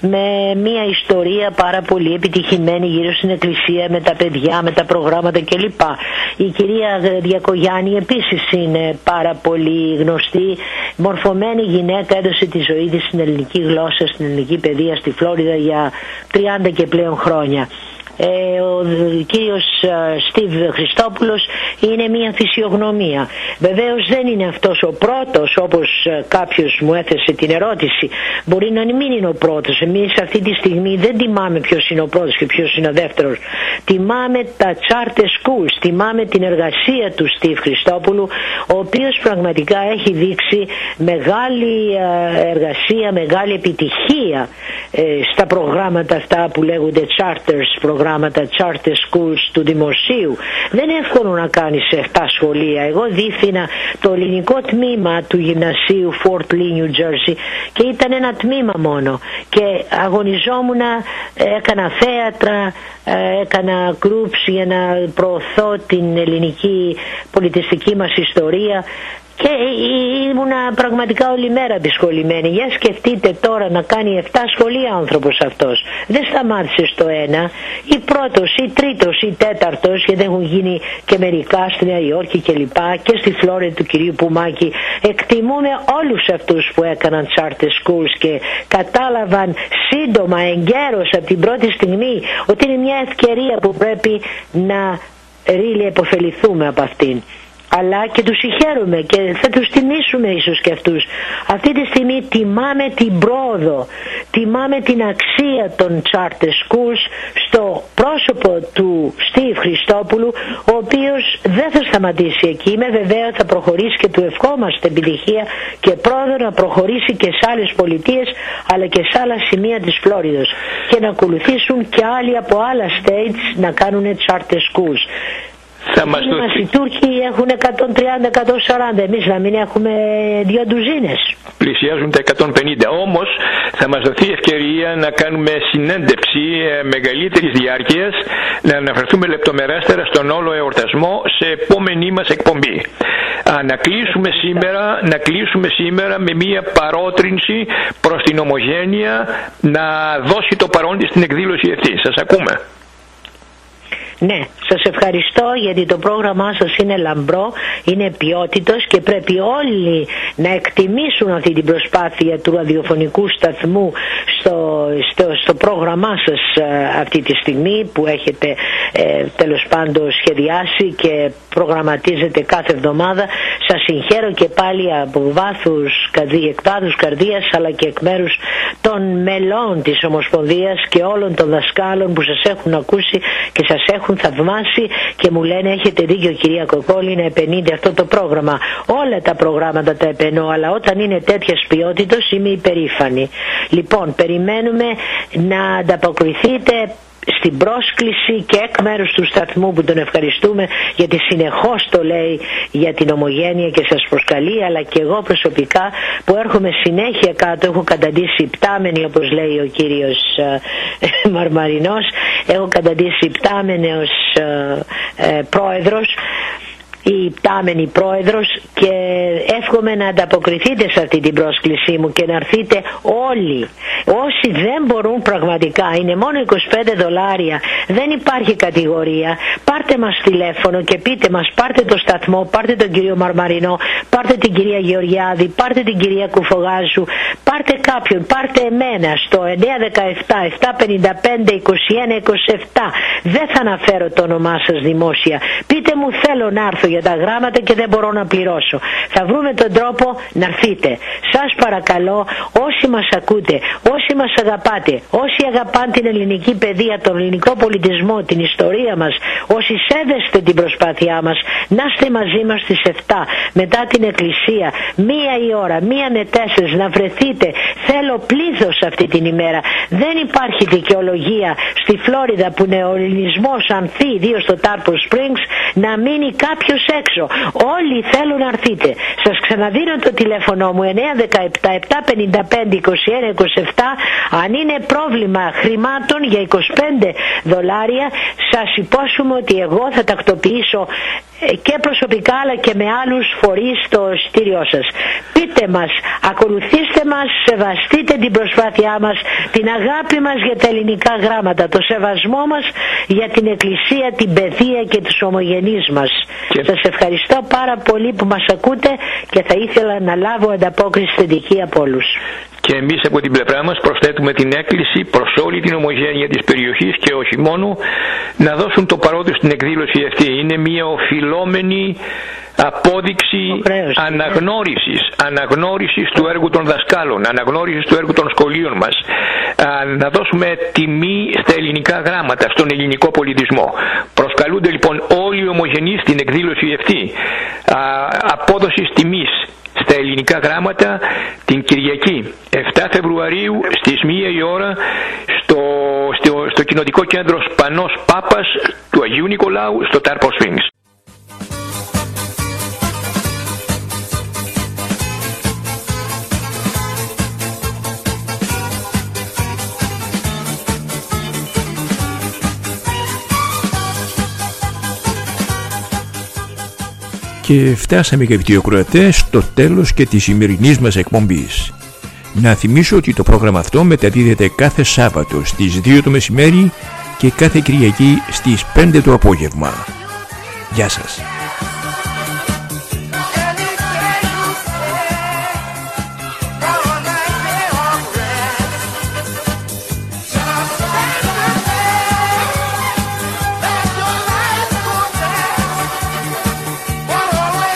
με μια ιστορία πάρα πολύ επιτυχημένη γύρω στην εκκλησία, με τα παιδιά, με τα προγράμματα κλπ. Η κυρία Διακογιάννη επίσης είναι πάρα πολύ γνωστή, μορφωμένη γυναίκα, έδωσε τη ζωή της στην ελληνική γλώσσα, στην ελληνική παιδεία στη Φλόριδα για τριάντα και πλέον χρόνια. Ε, ο κύριος Στίβ Χριστόπουλος είναι μια φυσιογνωμία. Βεβαίως δεν είναι αυτός ο πρώτος, όπως κάποιος μου έθεσε την ερώτηση. Μπορεί να μην είναι ο πρώτος. Εμείς αυτή τη στιγμή δεν τιμάμε ποιος είναι ο πρώτος και ποιος είναι ο δεύτερος. Τιμάμε τα charter schools, τιμάμε την εργασία του Στίβ Χριστόπουλου, ο οποίος πραγματικά έχει δείξει μεγάλη εργασία, μεγάλη επιτυχία στα προγράμματα αυτά που λέγονται charters, προγράμματα charter schools του δημοσίου. Δεν είναι εύκολο να κάνεις εφτά σχολεία. Εγώ διεύθυνα το ελληνικό τμήμα του γυμνασίου Fort Lee, New Jersey, και ήταν ένα τμήμα μόνο και αγωνιζόμουν, έκανα θέατρα, έκανα groups για να προωθώ την ελληνική πολιτιστική μας ιστορία και ήμουνα πραγματικά όλη μέρα δυσκολημένη. Για σκεφτείτε τώρα να κάνει εφτά σχολεία άνθρωπος αυτός. Δεν σταμάτησε στο ένα, ή πρώτος ή τρίτος ή τέταρτος, γιατί έχουν γίνει και μερικά στη Νέα Υόρκη και λοιπά, και στη Φλόριδα του κυρίου Πουμάκη. Εκτιμούμε όλους αυτούς που έκαναν charter schools και κατάλαβαν σύντομα, εγκαίρως από την πρώτη στιγμή, ότι είναι μια ευκαιρία που πρέπει να really επωφεληθούμε από αυτήν. αλλά και τους συγχαίρουμε και θα τους τιμήσουμε ίσως και αυτούς. Αυτή τη στιγμή τιμάμε την πρόοδο, τιμάμε την αξία των charter schools στο πρόσωπο του Στίβ Χριστόπουλου, ο οποίος δεν θα σταματήσει εκεί. Είμαι βεβαία θα προχωρήσει και του ευχόμαστε επιτυχία και πρόοδο να προχωρήσει και σε άλλες πολιτείες αλλά και σε άλλα σημεία της Φλόριδας και να ακολουθήσουν και άλλοι από άλλα states να κάνουν charter schools. Θα μας μας οι Τούρκοι έχουν εκατόν τριάντα εκατόν σαράντα, εμείς να μην έχουμε δύο ντουζίνες. Πλησιάζουν τα εκατόν πενήντα. Όμως θα μας δοθεί ευκαιρία να κάνουμε συνέντευξη μεγαλύτερης διάρκειας, να αναφερθούμε λεπτομεράστερα στον όλο εορτασμό σε επόμενή μας εκπομπή. Να κλείσουμε σήμερα, να κλείσουμε σήμερα με μία παρότρινση προς την Ομογένεια να δώσει το παρόν της στην εκδήλωση αυτή. Σας ακούμε. Ναι, σας ευχαριστώ γιατί το πρόγραμμά σας είναι λαμπρό, είναι ποιότητος και πρέπει όλοι να εκτιμήσουν αυτή την προσπάθεια του ραδιοφωνικού σταθμού στο, στο, στο πρόγραμμά σας αυτή τη στιγμή που έχετε ε, τέλος πάντων σχεδιάσει και προγραμματίζετε κάθε εβδομάδα. Σας συγχαίρω και πάλι από βάθους, εκ βάθους καρδίας αλλά και εκ μέρους των μελών της Ομοσπονδίας και όλων των δασκάλων που σας έχουν ακούσει και σας έχουν έχουν θαυμάσει και μου λένε έχετε δίκιο κυρία Κοκόλη να επενείτε αυτό το πρόγραμμα. Όλα τα προγράμματα τα επενώ, αλλά όταν είναι τέτοιας ποιότητας είμαι υπερήφανη. Λοιπόν, περιμένουμε να ανταποκριθείτε στην πρόσκληση και εκ μέρους του σταθμού που τον ευχαριστούμε γιατί συνεχώς το λέει για την Ομογένεια και σας προσκαλεί, αλλά και εγώ προσωπικά που έρχομαι συνέχεια κάτω, έχω καταντήσει υπτάμενη όπως λέει ο κύριος ε, Μαρμαρινός, έχω καταντήσει υπτάμενη ως ε, ε, πρόεδρος η υπτάμενη πρόεδρος και εύχομαι να ανταποκριθείτε σε αυτή την πρόσκλησή μου και να έρθετε όλοι. Όσοι δεν μπορούν πραγματικά, είναι μόνο είκοσι πέντε δολάρια, δεν υπάρχει κατηγορία, πάρτε μας τηλέφωνο και πείτε μας, πάρτε το σταθμό, πάρτε τον κύριο Μαρμαρινό, πάρτε την κυρία Γεωργιάδη, πάρτε την κυρία Κουφογάζου, πάρτε κάποιον, πάρτε εμένα στο εννιά δεκαεπτά επτακόσια πενήντα πέντε είκοσι ένα είκοσι επτά. Δεν θα αναφέρω το όνομά σας δημόσια. Πείτε μου θέλω να έρθω για τα γράμματα και δεν μπορώ να πληρώσω. Θα βρούμε τον τρόπο να έρθετε. Σας παρακαλώ, όσοι μας ακούτε, όσοι μας αγαπάτε, όσοι αγαπάνε την ελληνική παιδεία, τον ελληνικό πολιτισμό, την ιστορία μας, όσοι σέβεστε την προσπάθειά μας, να είστε μαζί μας στις επτά μετά την εκκλησία, μία η ώρα, μία με τέσσερις, να βρεθείτε. Θέλω πλήθος αυτή την ημέρα. Δεν υπάρχει δικαιολογία στη Φλόριδα που είναι ο ελληνισμός ανθεί, ιδίως στο Tarpon Springs, να μείνει κάποιος έξω. Όλοι θέλουν να έρθείτε. Σας ξαναδίνω το τηλέφωνο μου εννιά δεκαεπτά επτακόσια πενήντα πέντε είκοσι ένα είκοσι επτά. Αν είναι πρόβλημα χρημάτων για είκοσι πέντε δολάρια, σας υπόσχομαι ότι εγώ θα τακτοποιήσω και προσωπικά αλλά και με άλλους φορείς το εισιτήριό σας. Πείτε μας, ακολουθήστε μας, σεβαστείτε την προσπάθειά μας, την αγάπη μας για τα ελληνικά γράμματα, το σεβασμό μας για την Εκκλησία, την παιδεία και τους ομογενείς μας. Και... σας ευχαριστώ πάρα πολύ που μας ακούτε και θα ήθελα να λάβω ανταπόκριση θετική από όλους. Και εμείς από την πλευρά μας προσθέτουμε την έκκληση προς όλη την ομογένεια της περιοχής και όχι μόνο να δώσουν το παρόν τους στην εκδήλωση αυτή. Είναι μια οφειλόμενη απόδειξη αναγνώρισης, αναγνώρισης του έργου των δασκάλων, αναγνώρισης του έργου των σχολείων μας. Να δώσουμε τιμή στα ελληνικά γράμματα, στον ελληνικό πολιτισμό. Προσκαλούνται λοιπόν όλοι οι ομογενείς στην εκδήλωση αυτή απόδοσης τιμής στα ελληνικά γράμματα την Κυριακή επτά Φεβρουαρίου στις μία η ώρα στο, στο, στο κοινοτικό κέντρο Σπανός Πάπας του Αγίου Νικολάου στο Tarpon Springs. Και φτάσαμε, αγαπητοί ακροατές, στο τέλος και της σημερινής μας εκπομπής. Να θυμίσω ότι το πρόγραμμα αυτό μεταδίδεται κάθε Σάββατο στις δύο το μεσημέρι και κάθε Κυριακή στις πέντε το απόγευμα. Γεια σας. Whoa, whoa, whoa.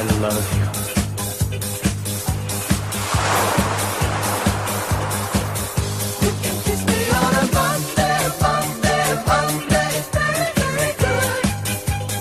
love you.